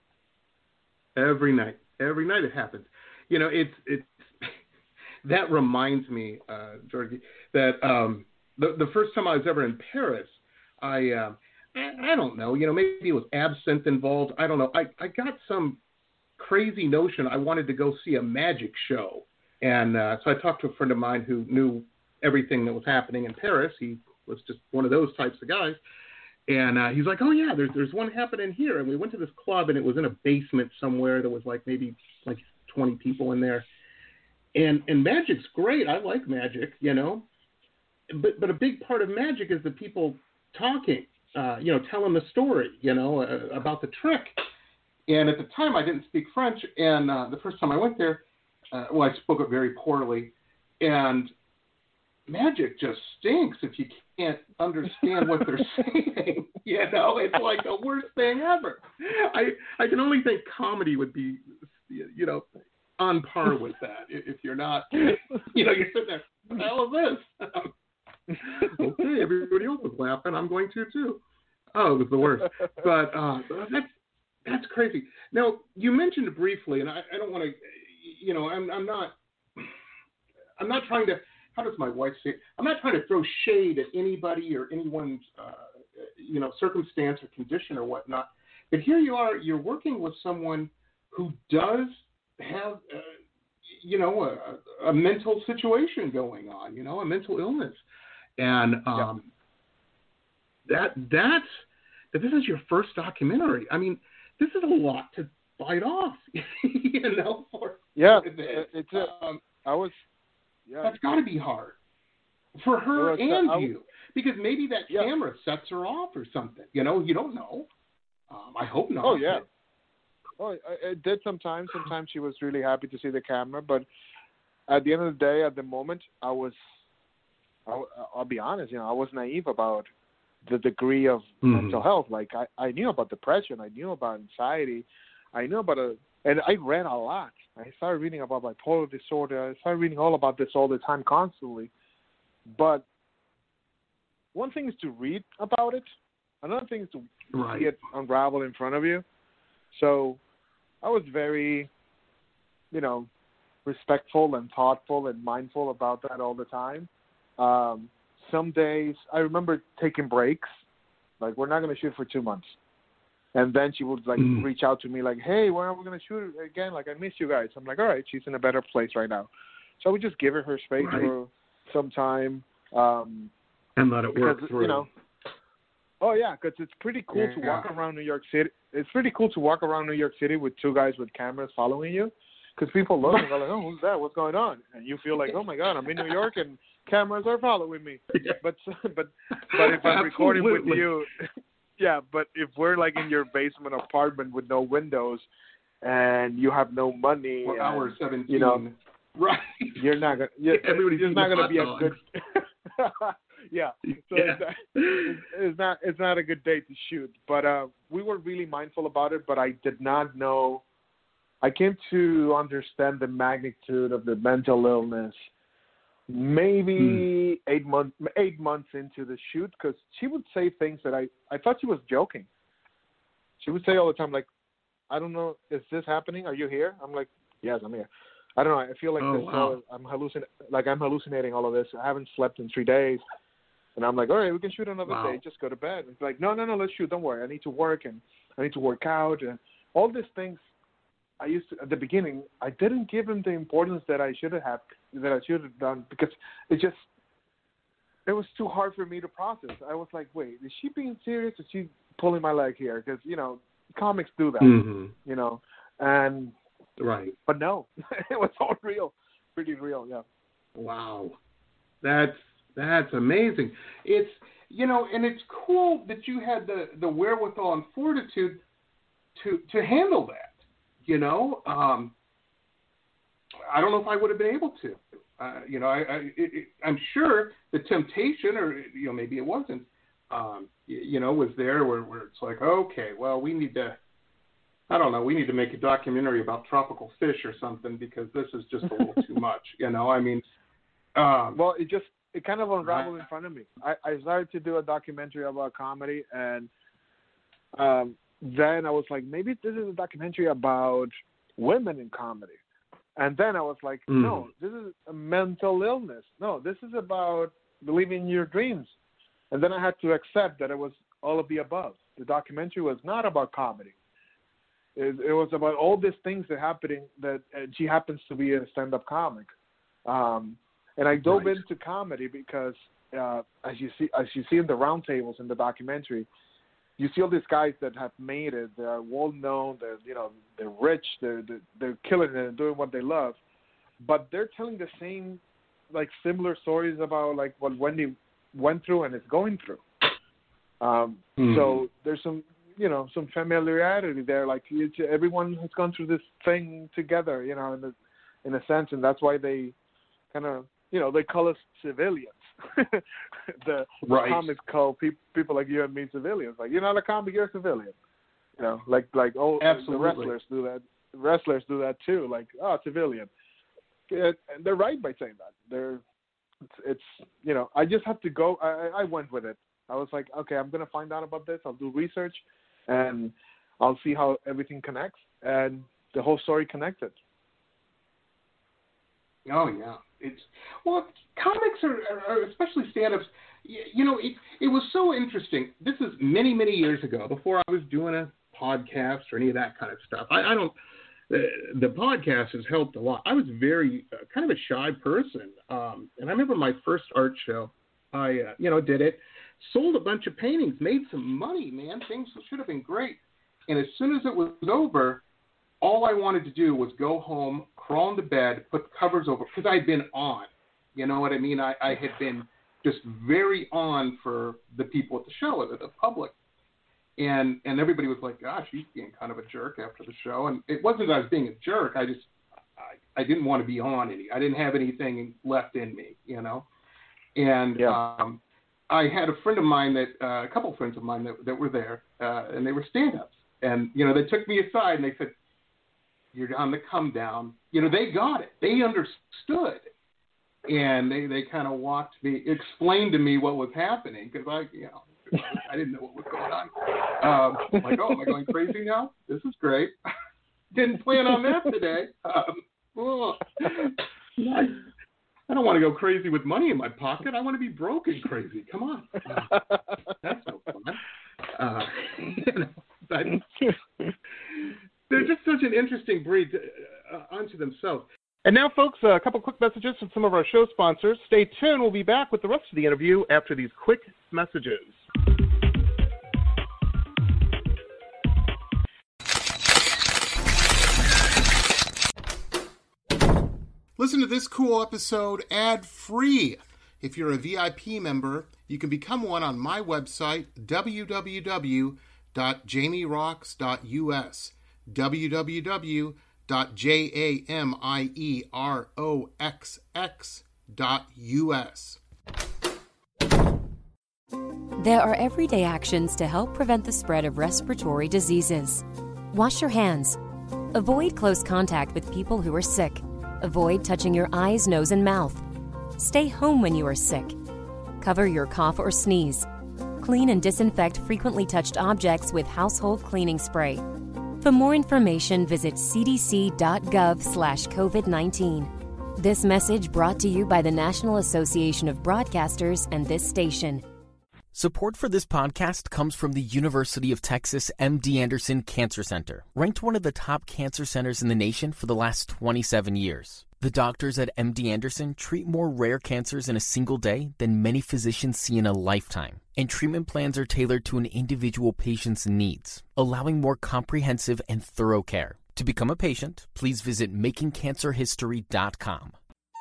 B: Every night, every night it happens. You know, it's it's. That reminds me, uh, Georgie, that um, the the first time I was ever in Paris, I, uh, I I don't know, you know, maybe it was absinthe involved. I don't know. I, I got some crazy notion I wanted to go see a magic show, and uh, so I talked to a friend of mine who knew everything that was happening in Paris. He was just one of those types of guys, and uh, he's like, "Oh yeah, there's there's one happening here." And we went to this club, and it was in a basement somewhere. There was like maybe like twenty people in there. And and magic's great. I like magic, you know. But but a big part of magic is the people talking, uh, you know, telling the story, you know, uh, about the trick. And at the time, I didn't speak French. And uh, the first time I went there, uh, well, I spoke it very poorly. And magic just stinks if you can't understand what they're saying. You know, it's like the worst thing ever. I I can only think comedy would be, you know, on par with that. If you're not, you know, you're sitting there, what the hell is this? Okay, everybody else is laughing. I'm going to too. Oh, it was the worst. But uh, that's that's crazy. Now, you mentioned briefly, and I, I don't want to, you know, I'm I'm not, I'm not trying to. How does my wife say it? I'm not trying to throw shade at anybody or anyone's, uh, you know, circumstance or condition or whatnot. But here you are. You're working with someone who does have, uh, you know, a, a mental situation going on, you know, a mental illness. And um, yeah. that that's, that this is your first documentary. I mean, this is a lot to bite off, you know. For,
C: yeah,
B: for
C: it's a, um, I was, yeah.
B: That's got to be hard for her
C: was,
B: and
C: uh,
B: you, because maybe that
C: yeah.
B: camera sets her off or something, you know, you don't know. Um, I hope not.
C: Oh, yeah. Oh, it did sometimes. Sometimes she was really happy to see the camera, but at the end of the day, at the moment, I was, I'll, I'll be honest, you know, I was naive about the degree of mm-hmm. mental health. Like, I, I knew about depression. I knew about anxiety. I knew about a, and I read a lot. I started reading about bipolar disorder. I started reading all about this all the time, constantly. But one thing is to read about it. Another thing is to
B: right.
C: see it unravel in front of you. So I was very, you know, respectful and thoughtful and mindful about that all the time. Um, some days, I remember taking breaks. Like, we're not going to shoot for two months. And then she would, like, mm. reach out to me, like, hey, when are we going to shoot again? Like, I miss you guys. I'm like, all right, she's in a better place right now. So I would just give her her space right. for some time. Um,
B: and let it
C: because,
B: work through.
C: You know, Oh yeah, because it's pretty cool
B: yeah.
C: to walk around New York City. It's pretty cool to walk around New York City with two guys with cameras following you, because people look and go like, "Oh, who's that? What's going on?" And you feel like, "Oh my God, I'm in New York and cameras are following me."
B: Yeah.
C: But but but if I'm recording with you, yeah. But if we're like in your basement apartment with no windows, and you have no money,
B: or hour seventeen,
C: you know,
B: right?
C: You're not gonna. You're,
B: Everybody's
C: it's not gonna be a
B: dogs.
C: good. Yeah, so
B: yeah.
C: It's, not, it's, it's not it's not a good day to shoot. But uh, we were really mindful about it. But I did not know. I came to understand the magnitude of the mental illness maybe hmm. eight months eight months into the shoot, because she would say things that I I thought she was joking. She would say all the time, like, "I don't know, is this happening? Are you here?" I'm like, "Yes, I'm here." I don't know. I feel like
B: oh,
C: this
B: wow.
C: all, I'm hallucin like I'm hallucinating all of this. I haven't slept in three days. And I'm like, all right, we can shoot another
B: wow.
C: day. Just go to bed. It's like, no, no, no, let's shoot. Don't worry. I need to work, and I need to work out. And all these things I used to, at the beginning, I didn't give them the importance that I should have, that I should have done, because it just, it was too hard for me to process. I was like, wait, is she being serious? Is she pulling my leg here? Because, you know, comics do that,
B: mm-hmm.
C: you know. And,
B: right.
C: But no, it was all real, pretty real, yeah.
B: Wow. That's, That's amazing. It's, you know, and it's cool that you had the, the wherewithal and fortitude to to handle that, you know. Um, I don't know if I would have been able to. Uh, you know, I, I, it, it, I'm sure the temptation, or, you know, maybe it wasn't, um, you, you know, was there where, where it's like, okay, well, we need to, I don't know, we need to make a documentary about tropical fish or something, because this is just a little too much, you know. I mean, um,
C: well, it just, it kind of unraveled in front of me. I, I started to do a documentary about comedy, and um, then I was like, maybe this is a documentary about women in comedy. And then I was like, mm. no, this is a mental illness. No, this is about believing in your dreams. And then I had to accept that it was all of the above. The documentary was not about comedy. It, it was about all these things that happening, that uh, she happens to be a stand-up comic. Um, And I dove right. into comedy because, uh, as you see, as you see in the roundtables in the documentary, you see all these guys that have made it. They are well known. They're, you know, they're rich. They're they're, they're killing it and doing what they love, but they're telling the same, like, similar stories about like what Wendy went through and is going through. Um, mm. So there's some, you know, some familiarity there. Like it's, everyone has gone through this thing together, you know, in the, in a sense, and that's why they kind of. You know, they call us civilians. the,
B: right.
C: the comics call pe- people like you and me civilians. Like, you're not a comic, you're a civilian. You know, like like oh,
B: Absolutely.
C: the wrestlers do that. Wrestlers do that too. Like, oh, civilian. It, and they're right by saying that. They're, it's, it's you know, I just have to go. I, I went with it. I was like, okay, I'm gonna find out about this. I'll do research, and I'll see how everything connects. And the whole story connected.
B: Oh yeah, it's well. Comics are, are especially stand-ups. You, you know, it it was so interesting. This is many many years ago, before I was doing a podcast or any of that kind of stuff. I, I don't. The, the podcast has helped a lot. I was very uh, kind of a shy person, um, and I remember my first art show. I uh, you know did it, sold a bunch of paintings, made some money. Man, things should have been great. And as soon as it was over, all I wanted to do was go home, crawl into bed, put the covers over, because I'd been on. You know what I mean? I, I had been just very on for the people at the show, the, the public. And and everybody was like, gosh, he's being kind of a jerk after the show. And it wasn't that I was being a jerk. I just, I, I didn't want to be on any. I didn't have anything left in me, you know. And yeah. um, I had a friend of mine that, uh, a couple of friends of mine that, that were there, uh, and they were stand-ups. And, you know, they took me aside and they said, you're on the come down. You know, they got it. They understood. And they, they kind of walked me, explained to me what was happening, because I, you know, I didn't know what was going on. Um, I'm like, oh, am I going crazy now? This is great. Didn't plan on that today. Um, oh, nice. I don't want to go crazy with money in my pocket. I want to be broke and crazy. Come on. Uh, that's no fun. Uh, you know, but they're just such an interesting breed uh, unto themselves.
D: And now, folks, a couple quick messages from some of our show sponsors. Stay tuned. We'll be back with the rest of the interview after these quick messages.
B: Listen to this cool episode ad-free. If you're a V I P member, you can become one on my website, w w w dot jamie rocks dot u s, w w w dot jamieroxx dot u s.
I: There are everyday actions to help prevent the spread of respiratory diseases. Wash your hands. Avoid close contact with people who are sick. Avoid touching your eyes, nose, and mouth. Stay home when you are sick. Cover your cough or sneeze. Clean and disinfect frequently touched objects with household cleaning spray. For more information, visit c d c dot gov slash covid nineteen. This message brought to you by the National Association of Broadcasters and this station.
J: Support for this podcast comes from the University of Texas M D Anderson Cancer Center, ranked one of the top cancer centers in the nation for the last twenty-seven years. The doctors at M D Anderson treat more rare cancers in a single day than many physicians see in a lifetime, and treatment plans are tailored to an individual patient's needs, allowing more comprehensive and thorough care. To become a patient, please visit making cancer history dot com.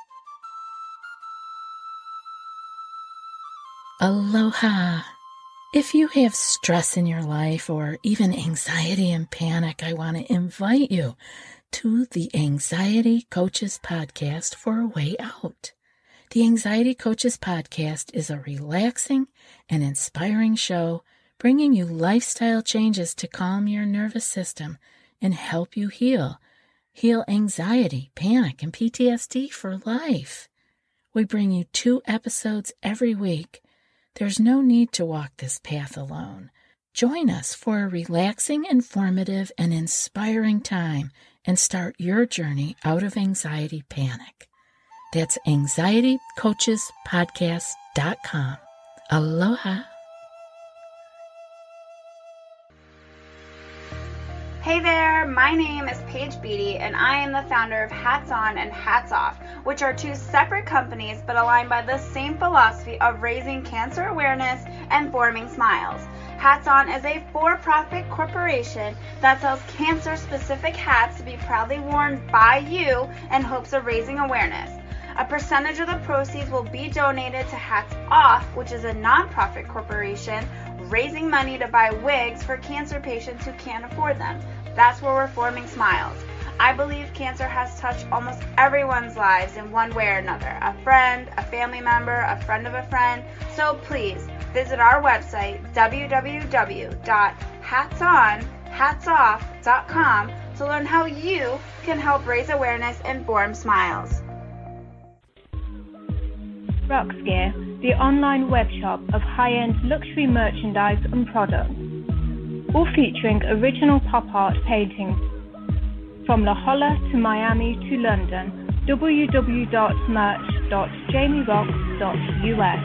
K: Aloha. If you have stress in your life or even anxiety and panic, I want to invite you to the Anxiety Coaches Podcast for a way out. The Anxiety Coaches Podcast is a relaxing and inspiring show bringing you lifestyle changes to calm your nervous system and help you heal. Heal anxiety, panic, and P T S D for life. We bring you two episodes every week. There's no need to walk this path alone. Join us for a relaxing, informative, and inspiring time and start your journey out of anxiety panic. That's anxiety coaches podcast dot com. Aloha.
L: Hey there, my name is Paige Beatty, and I am the founder of Hats On and Hats Off, which are two separate companies but aligned by the same philosophy of raising cancer awareness and forming smiles. Hats On is a for-profit corporation that sells cancer-specific hats to be proudly worn by you in hopes of raising awareness. A percentage of the proceeds will be donated to Hats Off, which is a non-profit corporation raising money to buy wigs for cancer patients who can't afford them. That's where we're forming smiles. I believe cancer has touched almost everyone's lives in one way or another. A friend, a family member, a friend of a friend. So please visit our website, w w w dot hats on hats off dot com, to learn how you can help raise awareness and form smiles.
M: Rocks Gear, the online webshop of high-end luxury merchandise and products, all featuring original pop art paintings from La Jolla to Miami to London. w w w dot merch dot jamie rocks dot u s.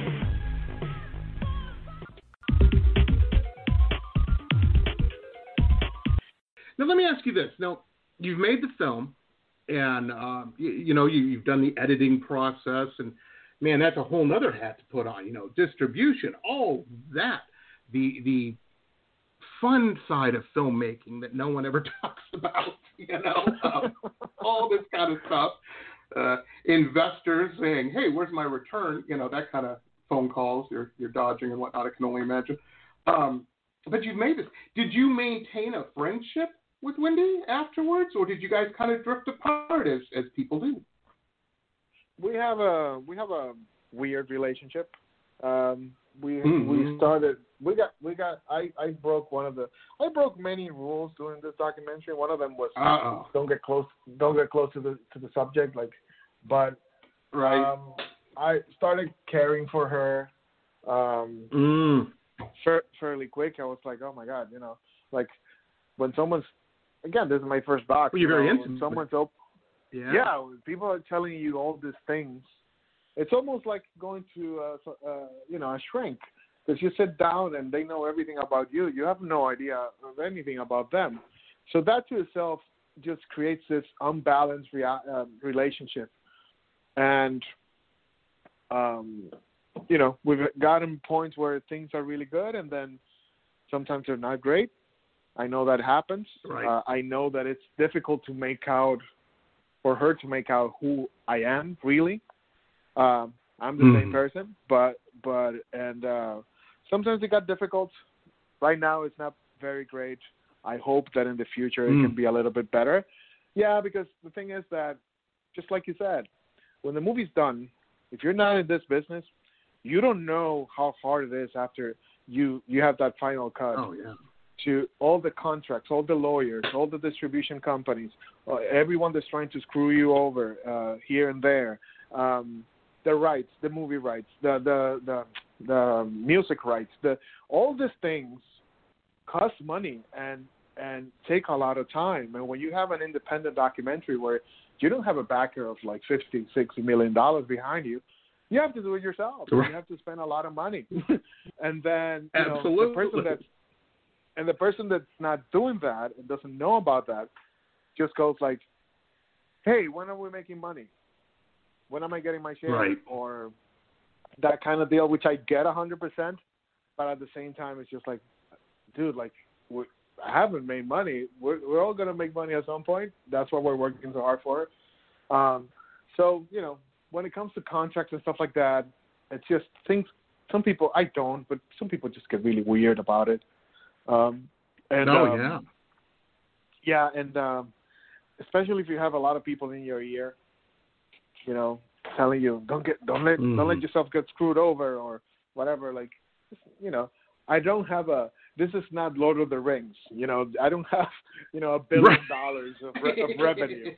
B: Now let me ask you this. Now, you've made the film, and um, you, you know you, you've done the editing process, and man, that's a whole nother hat to put on. You know, distribution, all that, the the fun side of filmmaking that no one ever talks about. You know, um, all this kind of stuff. Uh, investors saying, "Hey, where's my return?" You know, that kind of phone calls you're you're dodging and whatnot. I can only imagine. Um, but you made this. Did you maintain a friendship with Wendy afterwards, or did you guys kind of drift apart as as people do?
C: We have a we have a weird relationship. Um, we
B: mm-hmm.
C: we started we got we got I, I broke one of the I broke many rules during this documentary. One of them was
B: Uh-oh.
C: don't get close don't get close to the to the subject. Like, but
B: right.
C: Um, I started caring for her um,
B: mm.
C: fa- fairly quick. I was like, oh my god, you know, like when someone's again, this is my first doc.
B: Well, you're
C: you
B: very
C: know,
B: intimate.
C: when someone's open.
B: Yeah.
C: yeah, when people are telling you all these things. It's almost like going to, uh, uh, you know, a shrink, because you sit down and they know everything about you. You have no idea of anything about them. So that to itself just creates this unbalanced rea- uh, relationship. And, um, you know, we've gotten points where things are really good, and then sometimes they're not great. I know that happens.
B: Right.
C: Uh, I know that it's difficult to make out for her to make out who I am really. Um, I'm the
B: Mm.
C: same person, but but and uh, sometimes it got difficult. Right now, it's not very great. I hope that in the future it
B: Mm.
C: can be a little bit better. Yeah, because the thing is that, just like you said, when the movie's done, if you're not in this business, you don't know how hard it is after you you have that final cut.
B: Oh yeah.
C: To all the contracts, all the lawyers, all the distribution companies, uh, everyone that's trying to screw you over uh, here and there, um, the rights, the movie rights, the the the, the music rights, the all these things cost money and and take a lot of time. And when you have an independent documentary where you don't have a backer of like fifty, sixty million dollars behind you, you have to do it yourself.
B: Right.
C: You have to spend a lot of money. And then you know,
B: Absolutely.
C: the person that's and the person that's not doing that and doesn't know about that just goes like, hey, when are we making money? When am I getting my share?
B: Right.
C: Or that kind of deal, which I get one hundred percent. But at the same time, it's just like, dude, like, we're, I haven't made money. We're, we're all going to make money at some point. That's what we're working so hard for. Um, so, you know, when it comes to contracts and stuff like that, it's just things, some people, I don't, but some people just get really weird about it. Um, and,
B: oh,
C: um,
B: yeah.
C: Yeah, and um, especially if you have a lot of people in your ear, you know, telling you, don't get, don't let,
B: Mm-hmm.
C: don't let yourself get screwed over or whatever. Like, you know, I don't have a, this is not Lord of the Rings. You know, I don't have, you know, a billion
B: Right.
C: dollars of, re- of revenue.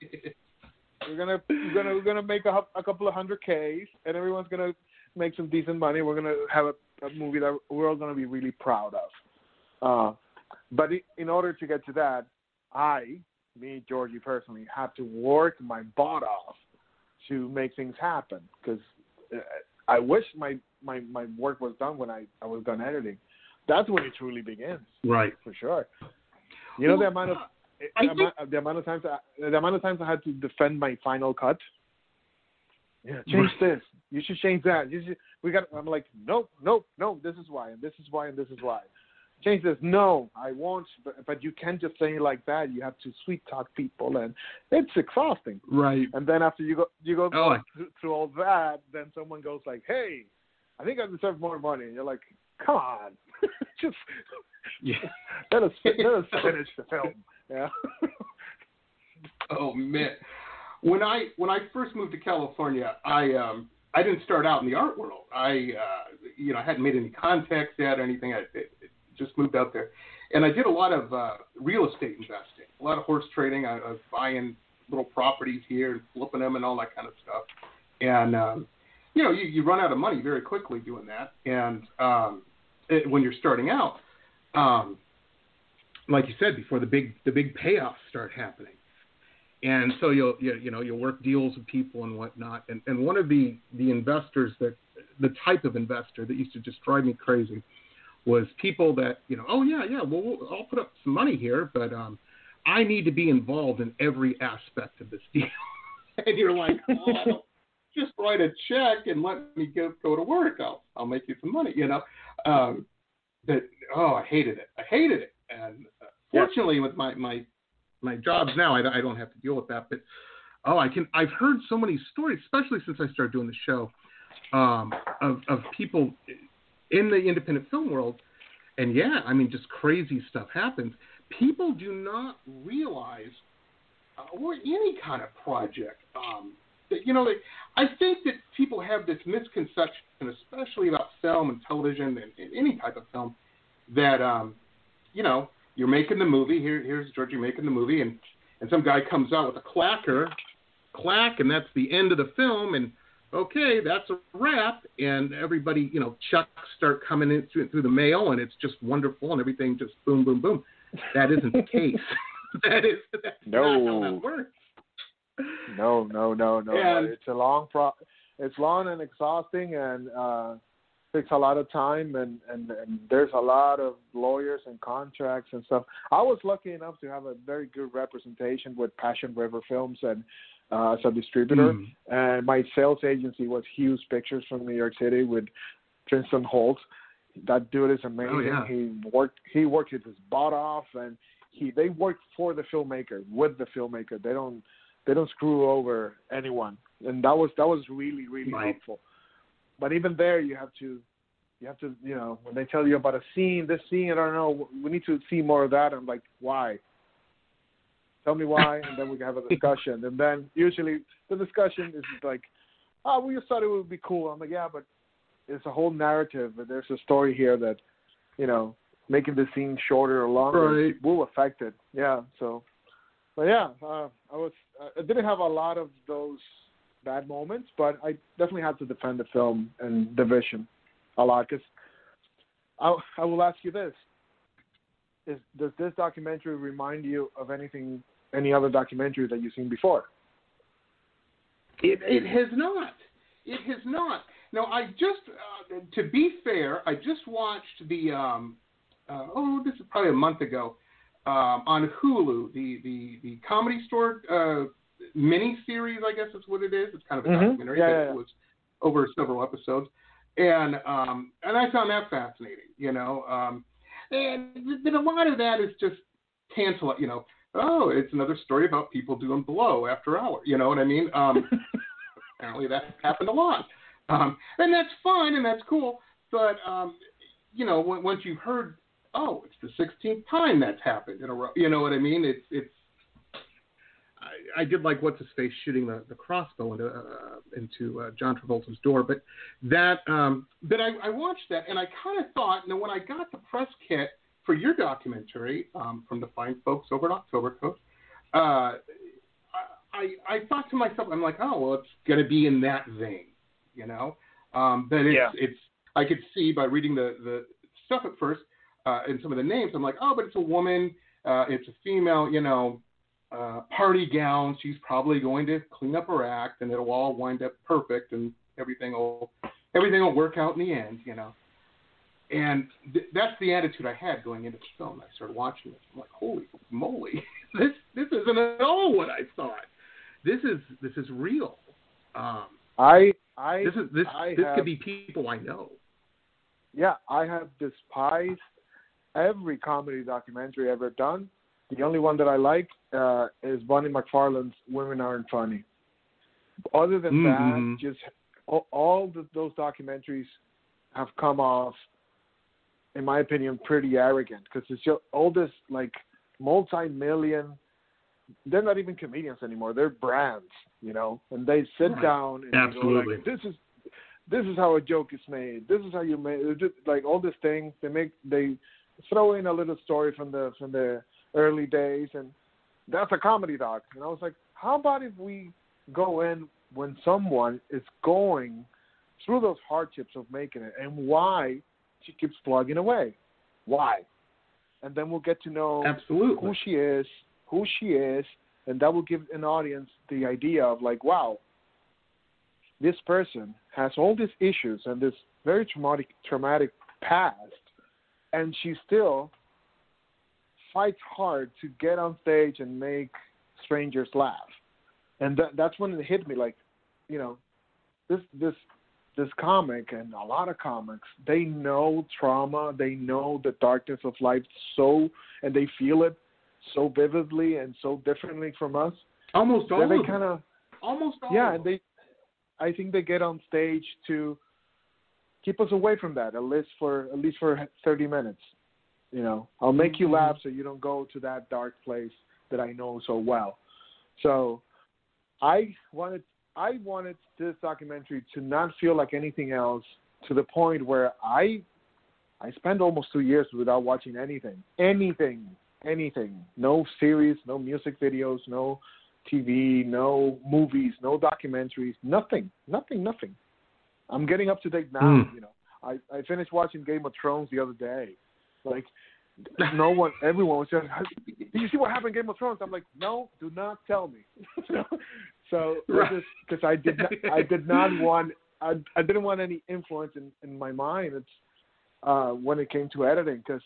C: We're gonna, we're gonna, we're gonna make a, a couple of hundred Ks, and everyone's gonna make some decent money. We're gonna have a, a movie that we're all gonna be really proud of. Uh, but in order to get to that, I, me, Georgie personally, have to work my butt off to make things happen. Because I wish my, my, my work was done when I, I was done editing. That's when it truly begins.
B: Right.
C: For sure. You know
B: Well,
C: the amount of
B: I
C: the,
B: think-
C: amount, the amount of times I, the amount of times I had to defend my final cut. Yeah, change this. You should change that. You should, we got. I'm like, nope, nope, no. This is why, and this is why, and this is why. Change this. No, I won't. But, but you can't just say it like that. You have to sweet talk people, and it's exhausting.
B: Right.
C: And then after you go, you go
B: Oh, I-
C: through, through all that, then someone goes like, "Hey, I think I deserve more money." And you're like, "Come on, just
B: Yeah.
C: let us let us finish the film." Yeah.
B: Oh man, when I when I first moved to California, I um I didn't start out in the art world. I uh, you know I hadn't made any contacts yet or anything. I it, it just moved out there, and I did a lot of uh, real estate investing, a lot of horse trading. I, I was buying little properties here and flipping them and all that kind of stuff. And um, you know you, you run out of money very quickly doing that. And um, it, when you're starting out, um, like you said before, the big the big payoffs start happening. And so you'll you, you know you'll work deals with people and whatnot. And and one of the, the investors that the type of investor that used to just drive me crazy was people that you know oh yeah yeah well we'll I'll put up some money here, but um I need to be involved in every aspect of this deal. And you're like, oh, I don't, just write a check and let me go go to work. I'll I'll make you some money. You know, um, that oh I hated it. I hated it. And uh, fortunately with my my my jobs now, I, I don't have to deal with that. But oh, I can. I've heard so many stories, especially since I started doing the show, um, of of people in the independent film world, and yeah, I mean, just crazy stuff happens. People do not realize, uh, or any kind of project, um, that you know, they, I think that people have this misconception, especially about film and television and, and any type of film, that um, you know. You're making the movie. Here, here's Georgie making the movie, and, and some guy comes out with a clacker, clack, and that's the end of the film. And okay, that's a wrap. And everybody, you know, checks start coming in through, through the mail, and it's just wonderful, and everything just boom, boom, boom. That isn't the case. that is that's
C: no.
B: not how that works.
C: No, no, no, no.
B: And,
C: it's a long pro. It's long and exhausting, and uh, takes a lot of time, and, and, and there's a lot of lawyers and contracts and stuff. I was lucky enough to have a very good representation with Passion River Films and uh, as a distributor.
B: Mm.
C: And my sales agency was Hughes Pictures from New York City with Tristan Holt. That dude is amazing.
B: Oh, yeah.
C: He worked he worked his butt off, and he they work for the filmmaker, with the filmmaker. They don't they don't screw over anyone, and that was that was really really
B: right.
C: helpful. But even there, you have to you have to you know when they tell you about a scene, this scene, I don't know, we need to see more of that. I'm like, why? Tell me why, and then we can have a discussion. And then usually the discussion is like, oh, we just thought it would be cool. I'm like, yeah, but it's a whole narrative. There's a story here that, you know, making the scene shorter or longer
B: right.
C: will affect it. Yeah. So, but yeah, uh, I was I didn't have a lot of those bad moments, but I definitely had to defend the film and the vision a lot because I I will ask you this: Is does this documentary remind you of anything? Any other documentary that you've seen before?
B: It, it has not. It has not. Now, I just, uh, to be fair, I just watched the, um, uh, oh, this is probably a month ago, um, on Hulu, the, the, the Comedy Store uh, mini-series, I guess is what it is. It's kind of a
C: mm-hmm.
B: documentary.
C: Yeah,
B: but
C: yeah, yeah.
B: It was over several episodes. And um, and I found that fascinating, you know. Um, and then a lot of that is just tantalizing, you know. Oh, it's another story about people doing blow after hours. You know what I mean? Um, apparently that happened a lot. Um, and that's fine and that's cool. But, um, you know, when, once you've heard, oh, it's the sixteenth time that's happened in a row. You know what I mean? It's, it's, I, I did like What's-His-Face shooting the, the crossbow into, uh, into uh, John Travolta's door. But that, um, but I, I watched that and I kind of thought, you know, when I got the press kit for your documentary um, from the fine folks over at Octobercoast, uh, I, I thought to myself, I'm like, oh, well, it's going to be in that vein, you know? Um, but it's,
C: yeah.
B: it's, I could see by reading the, the stuff at first uh, and some of the names, I'm like, oh, but it's a woman, uh, it's a female, you know, uh, party gown. She's probably going to clean up her act and it'll all wind up perfect and everything will, everything will work out in the end, you know? And th- that's the attitude I had going into the film. I started watching it. I'm like, holy moly, this this isn't at all what I thought. This is this is real. Um,
C: I I
B: this is this
C: I
B: this
C: have,
B: could be people I know.
C: Yeah, I have despised every comedy documentary ever done. The only one that I like uh, is Bonnie McFarlane's "Women Aren't Funny." Other than
B: mm-hmm.
C: that, just all, all the, those documentaries have come off, in my opinion, pretty arrogant because it's just all this like multi-million. They're not even comedians anymore; they're brands, you know. And they sit
B: right.
C: down and
B: Absolutely.
C: They go like, "This is this is how a joke is made. This is how you make just, like all these things." They make they throw in a little story from the from the early days, and that's a comedy doc. And I was like, how about if we go in when someone is going through those hardships of making it, and why she keeps plugging away, why, and then we'll get to know
B: Absolutely.
C: who she is, who she is, and that will give an audience the idea of like, wow, this person has all these issues and this very traumatic traumatic past, and she still fights hard to get on stage and make strangers laugh. And that, that's when it hit me, like, you know, this this this comic and a lot of comics, they know trauma, they know the darkness of life so, and they feel it so vividly and so differently from us.
B: Almost all
C: they
B: of
C: kind of,
B: almost all.
C: yeah,
B: of
C: and they, I think they get on stage to keep us away from that, at least for at least for thirty minutes. You know, I'll make you laugh so you don't go to that dark place that I know so well. So, I wanted I wanted this documentary to not feel like anything else, to the point where I I spent almost two years without watching anything, anything, anything. No series, no music videos, no T V, no movies, no documentaries, nothing, nothing, nothing. I'm getting up to date now. Mm. You know, I, I finished watching Game of Thrones the other day. Like, no one, everyone was just, did you see what happened in Game of Thrones? I'm like, no, do not tell me. so, because I did not, I did not want, I, I didn't want any influence in, in my mind. It's uh, when it came to editing, because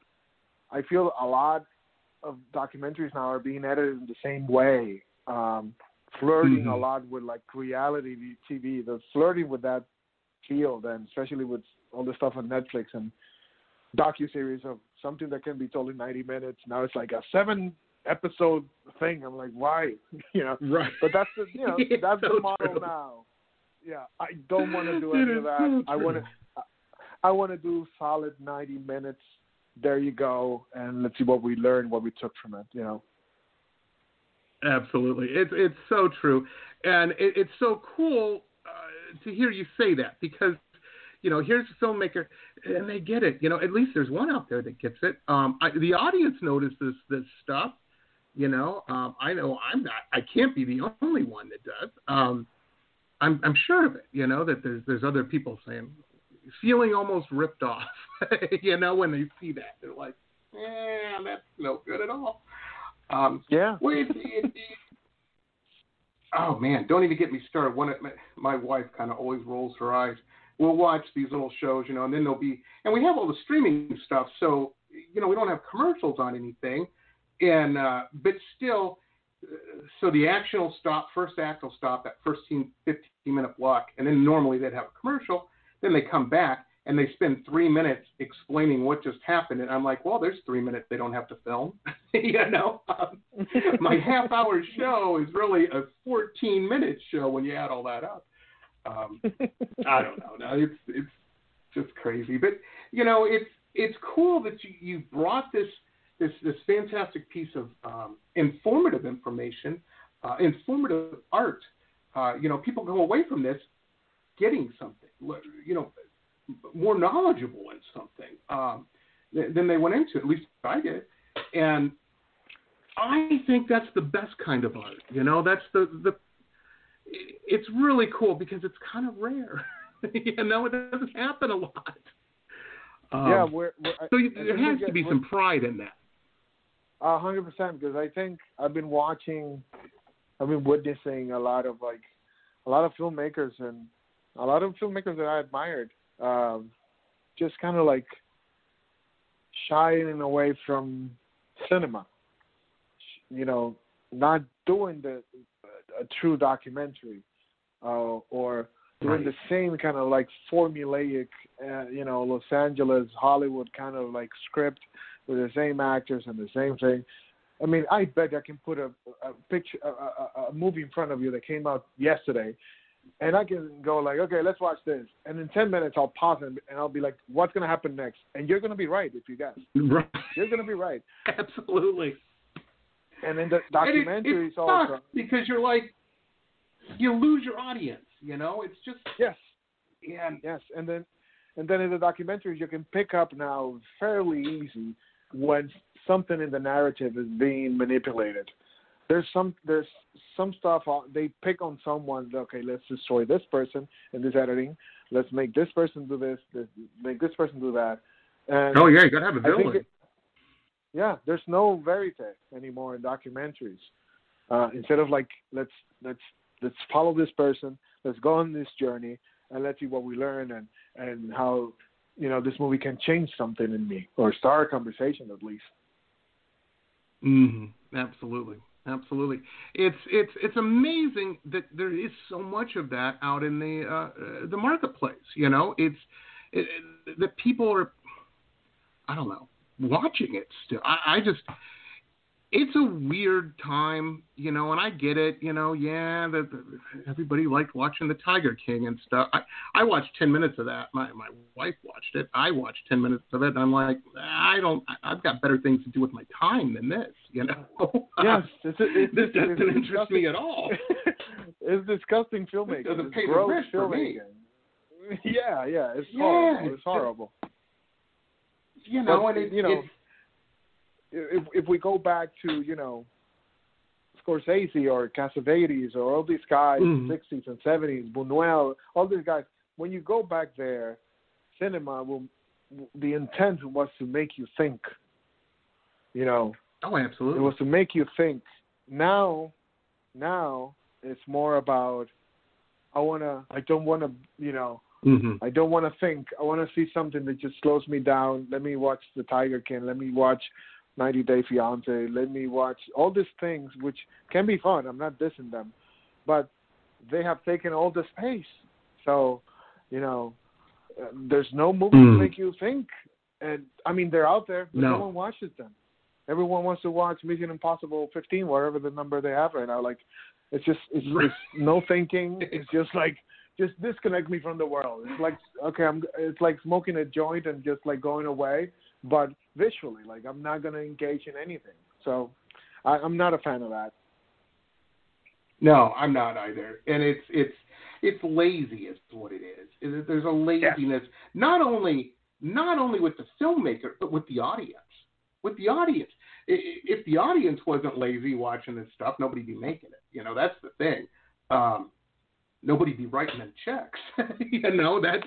C: I feel a lot of documentaries now are being edited in the same way, um, flirting mm-hmm. a lot with like reality T V. They're flirting with that field, and especially with all the stuff on Netflix and docuseries of something that can be told in ninety minutes. Now it's like a seven episode thing. I'm like, why? You know.
B: Right.
C: But that's the you know
B: It's
C: that's
B: so
C: the model
B: true.
C: now. Yeah, I don't want to do
B: It
C: any
B: is
C: of that.
B: so
C: I
B: true.
C: want to. I want to do solid ninety minutes. There you go, and let's see what we learned, what we took from it. You know.
B: Absolutely, it's it's so true, and it, it's so cool uh, to hear you say that because, you know, here's a filmmaker, and they get it. You know, at least there's one out there that gets it. Um, I, the audience notices this stuff. You know, um, I know I'm not. I can't be the only one that does. Um, I'm I'm sure of it. You know that there's there's other people saying, feeling almost ripped off. You know, when they see that, they're like, "Yeah, that's no good at all." Um,
C: yeah.
B: Wait, it, it, oh man, don't even get me started. One, my, my wife kind of always rolls her eyes. We'll watch these little shows, you know, and then there'll be, and we have all the streaming stuff, so you know we don't have commercials on anything, and uh, but still, uh, so the action will stop, first act will stop, that first fifteen minute block, and then normally they'd have a commercial. Then they come back and they spend three minutes explaining what just happened. And I'm like, well, there's three minutes they don't have to film. You know, um, my half hour show is really a fourteen minute show when you add all that up. Um, I don't know. No, it's, it's just crazy. But, you know, it's, it's cool that you, you brought this, this, this fantastic piece of um, informative information, uh, informative art. Uh, you know, people go away from this getting something, you know, more knowledgeable in something um, than they went into. At least I did, and I think that's the best kind of art. You know, that's the the. It's really cool because it's kind of rare. You know, it doesn't happen a lot. Um,
C: yeah, we're, we're,
B: so you, there has to be some pride in that.
C: A hundred percent, because I think I've been watching, I've been witnessing a lot of like, a lot of filmmakers and a lot of filmmakers that I admired. Um, just kind of like shying away from cinema, you know, not doing the a true documentary, uh, or doing
B: right.
C: the same kind of like formulaic, uh, you know, Los Angeles, Hollywood kind of like script with the same actors and the same thing. I mean, I bet I can put a, a picture, a, a, a movie in front of you that came out yesterday, and I can go like, okay, let's watch this. And in ten minutes, I'll pause and, and I'll be like, what's going to happen next? And you're going to be right if you guess.
B: Right.
C: You're going to be right.
B: Absolutely.
C: And in the documentaries
B: it, it
C: also.
B: Because you're like, you lose your audience, you know? It's just.
C: Yes.
B: And,
C: yes. And then, and then in the documentaries, you can pick up now fairly easy when something in the narrative is being manipulated. There's some there's some stuff they pick on someone. Okay, let's destroy this person in this editing. Let's make this person do this. this make this person do that. And
B: oh yeah, you gotta have a villain.
C: It, yeah, there's no verite anymore in documentaries. Uh, instead of like let's let's let's follow this person. Let's go on this journey and let's see what we learn and and how you know this movie can change something in me or start a conversation at least.
B: Mm-hmm. Absolutely. Absolutely, it's it's it's amazing that there is so much of that out in the uh, the marketplace. You know, it's it, it, that people are, I don't know, watching it still. I, I just, it's a weird time, you know, and I get it. You know, yeah, the, the, everybody liked watching the Tiger King and stuff. I, I watched ten minutes of that. My my wife watched it. I watched ten minutes of it. And I'm like, I don't. I've got better things to do with my time than this. You know.
C: Yes, it's, it's,
B: this
C: it's,
B: doesn't
C: it's
B: interest
C: disgusting.
B: me at all.
C: It's disgusting filmmaking.
B: It doesn't
C: it's
B: pay the
C: gross
B: rent for me.
C: filmmaking. Yeah, yeah, it's
B: Yeah,
C: horrible. It's
B: it's
C: horrible.
B: You know,
C: but,
B: and it,
C: you know,
B: it's,
C: if if we go back to you know, Scorsese or Cassavetes or all these guys
B: mm-hmm.
C: in the sixties and seventies, Buñuel, all these guys. When you go back there, cinema will. The intent was to make you think. You know.
B: Oh, absolutely.
C: It was to make you think. Now, now it's more about. I wanna. I don't wanna. You know.
B: Mm-hmm.
C: I don't want to think. I want to see something that just slows me down. Let me watch The Tiger King. Let me watch ninety Day Fiance. Let me watch all these things, which can be fun. I'm not dissing them, but they have taken all the space. So, you know, uh, there's no movie
B: mm.
C: to make you think. And I mean, they're out there, but
B: no.
C: no one watches them. everyone wants to watch Mission Impossible fifteen, whatever the number they have right now. Like, it's just it's, it's no thinking. It's just like just disconnect me from the world. It's like okay, I'm. It's like smoking a joint and just like going away, but visually, like I'm not gonna engage in anything. So I, I'm not a fan of that.
B: No, I'm not either. And it's it's it's lazy is what it is. Is there's a laziness yes. not only not only with the filmmaker but with the audience. With the audience, if the audience wasn't lazy watching this stuff, nobody'd be making it. You know, that's the thing. Um, nobody'd be writing them checks. you know, that's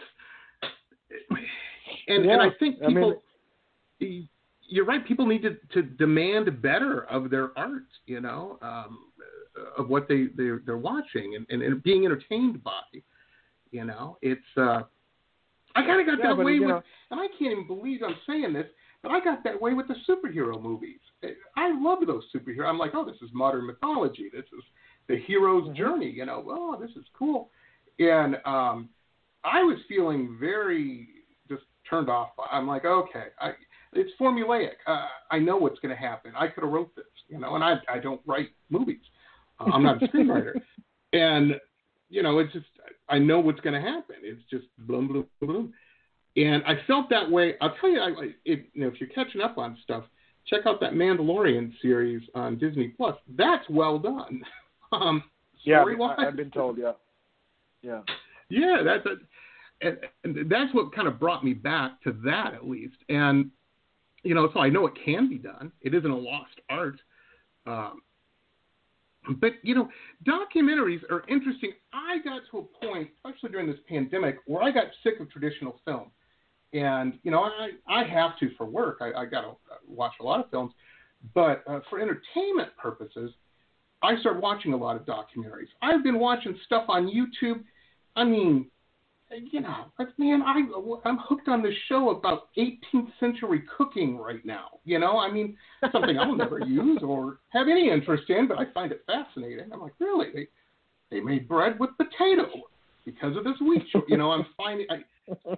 B: and
C: yeah.
B: and I think people.
C: I mean,
B: you're right. People need to, to demand better of their art. You know. Um, of what they, they're, they're watching and, and, and being entertained by, you know, it's, uh, I kind of got
C: yeah,
B: that way with,
C: know.
B: and I can't even believe I'm saying this, but I got that way with the superhero movies. I love those superheroes. I'm like, oh, this is modern mythology. This is the hero's mm-hmm. journey, you know, oh, this is cool. And um, I was feeling very just turned off by I'm like, okay, I, it's formulaic. Uh, I know what's going to happen. I could have wrote this, you know, and I, I don't write movies. Uh, I'm not a screenwriter. And, you know, it's just, I know what's going to happen. It's just bloom, bloom, bloom. And I felt that way. I'll tell you, I, if, you know, if you're catching up on stuff, check out that Mandalorian series on Disney Plus. That's well done. um,
C: yeah, I, I've been told, yeah. Yeah.
B: Yeah, that's, a, and, and that's what kind of brought me back to that at least. And, you know, so I know it can be done. It isn't a lost art. Um, But, you know, documentaries are interesting. I got to a point, especially during this pandemic, where I got sick of traditional film. And, you know, I, I have to for work. I, I got to watch a lot of films. But uh, for entertainment purposes, I started watching a lot of documentaries. I've been watching stuff on YouTube. I mean, you know, man, I, I'm hooked on this show about eighteenth century cooking right now. You know, I mean, something I'll never use or have any interest in, but I find it fascinating. I'm like, really? They they made bread with potato because of this wheat. You know, I'm finding. I,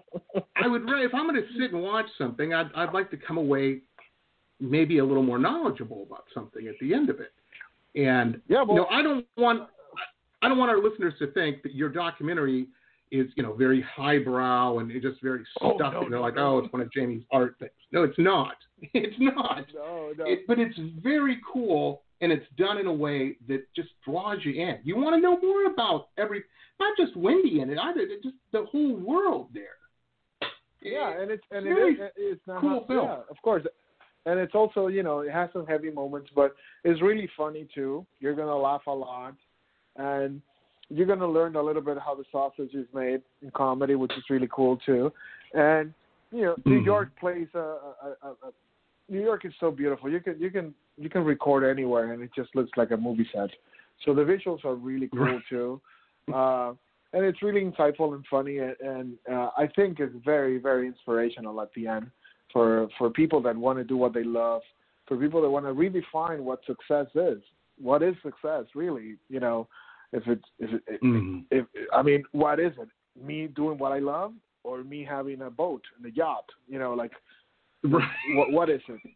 B: I would if I'm going to sit and watch something, I'd I'd like to come away maybe a little more knowledgeable about something at the end of it. And
C: yeah, well,
B: you know, I don't want I don't want our listeners to think that your documentary is, you know, very highbrow and just very
C: oh,
B: stuffy.
C: No,
B: They're
C: no,
B: like,
C: no.
B: oh, it's one of Jamie's art things. No, it's not. It's not.
C: No, no.
B: It, but it's very cool, and it's done in a way that just draws you in. You want to know more about every, not just Wendy in it either, just the whole world there.
C: Yeah, and it's and
B: it's
C: it is it's not
B: cool film.
C: Yeah, of course. And it's also, you know, it has some heavy moments, but it's really funny too. You're gonna laugh a lot, and you're going to learn a little bit how the sausage is made in comedy, which is really cool too. And you know, mm-hmm. New York plays a, a, a, a. New York is so beautiful. You can you can you can record anywhere, and it just looks like a movie set. So the visuals are really cool too, uh, and it's really insightful and funny. And, and uh, I think it's very very inspirational at the end for for people that want to do what they love, for people that want to redefine what success is. What is success really? You know. If it's, if, it,
B: mm-hmm.
C: if I mean, what is it? Me doing what I love, or me having a boat and a yacht? You know, like,
B: right.
C: what what is it?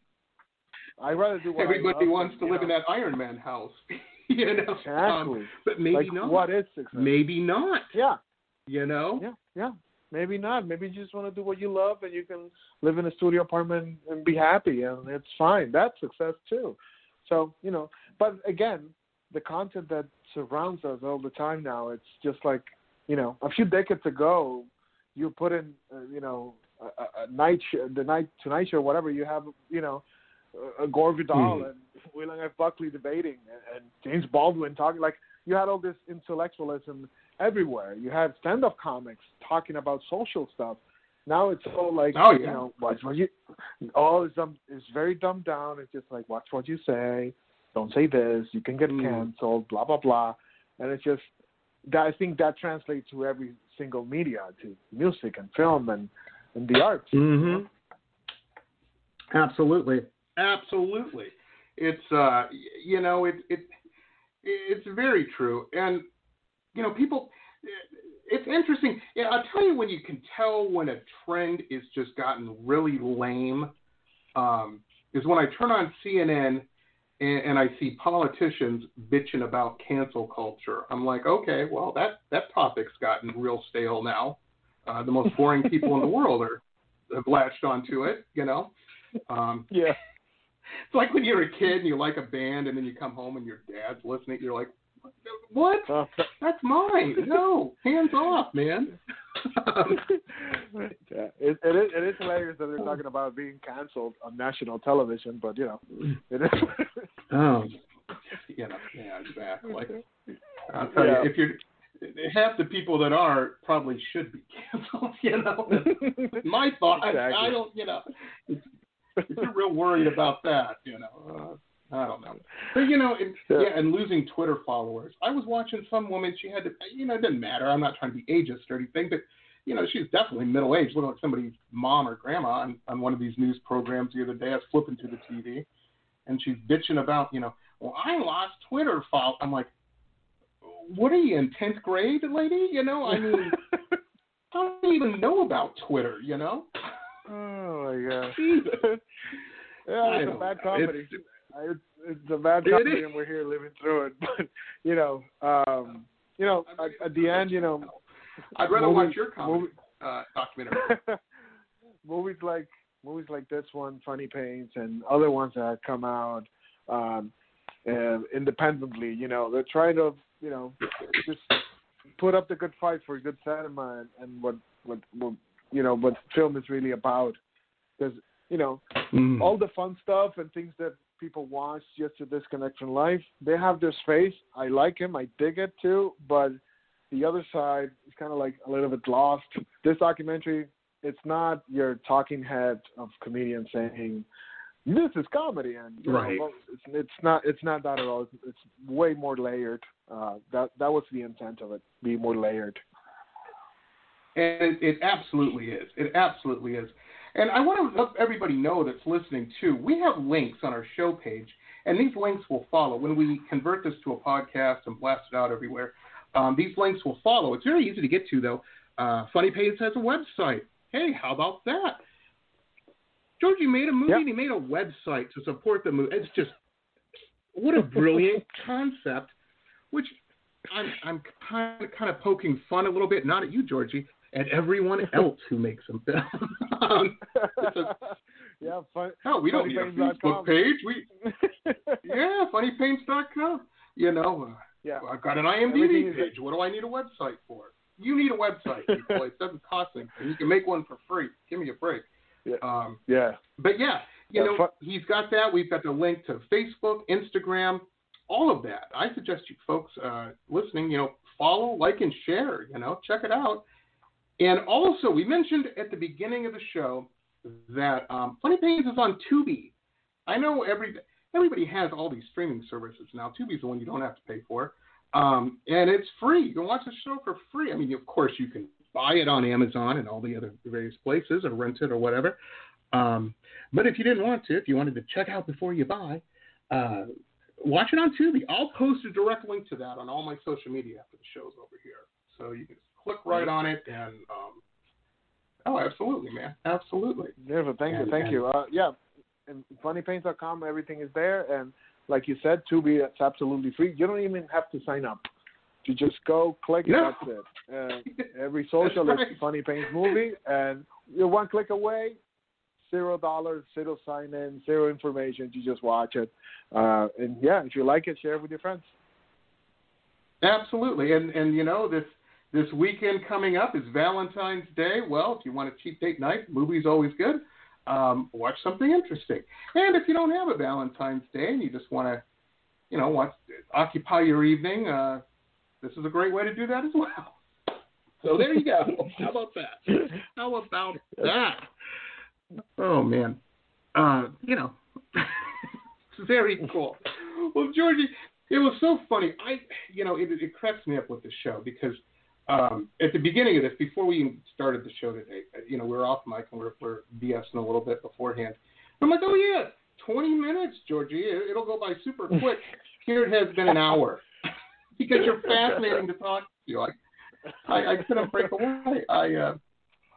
C: I'd rather do what
B: Everybody
C: I love
B: wants
C: than,
B: to live
C: know.
B: in that Iron Man house, you know.
C: Exactly.
B: Um, but maybe
C: like,
B: not.
C: What is success?
B: Maybe not.
C: Yeah.
B: You know.
C: Yeah, yeah. Maybe not. Maybe you just want to do what you love, and you can live in a studio apartment and be happy, and it's fine. That's success too. So you know, but again, the content that surrounds us all the time now, it's just like, you know, a few decades ago, you put in, uh, you know, a, a night, sh- the night Tonight Show, whatever, you have, you know, a Gore Vidal mm. and William F. Buckley debating, and, and James Baldwin talking, like, you had all this intellectualism everywhere. You had stand-up comics talking about social stuff. Now it's all like,
B: oh, yeah.
C: you know, watch what you, all is um, is very dumbed down. It's just like, watch what you say. Don't say this. You can get mm. canceled. Blah blah blah. And it's just that I think that translates to every single media, to music and film and, and the arts.
B: Mm-hmm.
C: You know?
B: Absolutely, absolutely. It's uh, you know, it it it's very true, and you know, people. It's interesting. Yeah, I'll tell you when you can tell when a trend is just gotten really lame. Um, is when I turn on C N N and, and I see politicians bitching about cancel culture. I'm like, okay, well, that, that topic's gotten real stale now. Uh, the most boring people in the world are have latched onto it, you know? Um,
C: yeah.
B: It's like when you're a kid and you like a band and then you come home and your dad's listening, you're like, what? That's mine. No, hands off, man. um,
C: yeah, it, it, is, it is hilarious that they're talking about being canceled on national television, but, you know, it is.
B: um, you know, yeah, exactly. I'll tell
C: yeah.
B: you, if you're, half the people that are probably should be canceled, you know. My thought, exactly. I, I don't, you know, if, if you're real worried about that, you know, uh, I don't know. But, you know, and, yeah, and losing Twitter followers. I was watching some woman, she had to, you know, it didn't matter. I'm not trying to be ageist or anything, but, you know, she's definitely middle-aged, looking like somebody's mom or grandma on, on one of these news programs the other day. I was flipping through the T V, and she's bitching about, you know, well, I lost Twitter follow. I'm like, what are you, in tenth grade, lady? You know, I mean, I don't even know about Twitter, you know?
C: Oh, my gosh.
B: Jesus.
C: Yeah, it's a bad comedy. It's, it's, it's a bad comedy, and we're here living through it. But, you know, um, you know, at, at the end, you know.
B: I'd rather
C: movies,
B: watch your comedy movie, uh, documentary.
C: movies like movies like this one, Funny Paints, and other ones that have come out um, uh, independently, you know, they're trying to, you know, just put up the good fight for good cinema and, and what, what, what, you know, what film is really about. Because, you know, mm. all the fun stuff and things that people watch just to disconnect from life, they have their space. I like him. I dig it too. But the other side is kind of like a little bit lost. This documentary, it's not your talking head of comedians saying, this is comedy, and you
B: right.
C: know, it's, it's not. It's not that at all. It's, it's way more layered. Uh, that that was the intent of it. Be more layered.
B: And it, it absolutely is. It absolutely is. And I want to let everybody know that's listening too. We have links on our show page, and these links will follow when we convert this to a podcast and blast it out everywhere. Um, these links will follow. It's very easy to get to, though. Uh, Funny Paints has a website. Hey, how about that? Georgie made a movie yep. and he made a website to support the movie. It's just, what a brilliant concept, which I'm, I'm kind, of, kind of poking fun a little bit, not at you, Georgie, at everyone else who makes them film. um, a,
C: yeah, fun,
B: oh, we don't need a Facebook page. We, yeah, funny paints dot com. You know, uh,
C: yeah.
B: I've got an I M D B page. What do I need a website for? You need a website, people. It doesn't cost anything. You can make one for free. Give me a break.
C: Yeah.
B: Um,
C: yeah.
B: But yeah, you
C: yeah,
B: know,
C: fun.
B: he's got that. We've got the link to Facebook, Instagram, all of that. I suggest you folks uh, listening, you know, follow, like, and share. You know, check it out. And also, we mentioned at the beginning of the show that um, Funny Paints is on Tubi. I know every everybody has all these streaming services now. Tubi's the one you don't have to pay for. Um, and it's free. You can watch the show for free. I mean, of course, you can buy it on Amazon and all the other various places or rent it or whatever. Um, but if you didn't want to, if you wanted to check out before you buy, uh, watch it on Tubi. I'll post a direct link to that on all my social media after the show's over here. So you can click right on it and, um, oh, absolutely, man. Absolutely.
C: Yeah, but thank and, you. Thank and, you. Uh, yeah. And funny paints dot com, everything is there. And like you said, Tubi, it's absolutely free. You don't even have to sign up. You just go, click, and
B: no.
C: that's it. Uh, every social
B: right.
C: is Funny Paints movie, and you're one click away, zero dollars, zero sign in, zero information. You just watch it. Uh, and yeah, if you like it, share it with your friends.
B: Absolutely. And, and you know, this this weekend coming up is Valentine's Day. Well, if you want a cheap date night, movie's always good. Um, watch something interesting. And if you don't have a Valentine's Day and you just want to, you know, watch, occupy your evening, uh, this is a great way to do that as well. So there you go. How about that? How about that? Oh, man. Uh, you know, it's very cool. Well, Georgie, it was so funny. I, you know, it, it cracks me up with the show because um, at the beginning of this, before we even started the show today, you know, we were off mic and we're, we're BSing a little bit beforehand. I'm like, oh, yeah, twenty minutes, Georgie. It'll go by super quick. Here it has been an hour. Because you're fascinating to talk to. I, I, I couldn't break away. I, uh,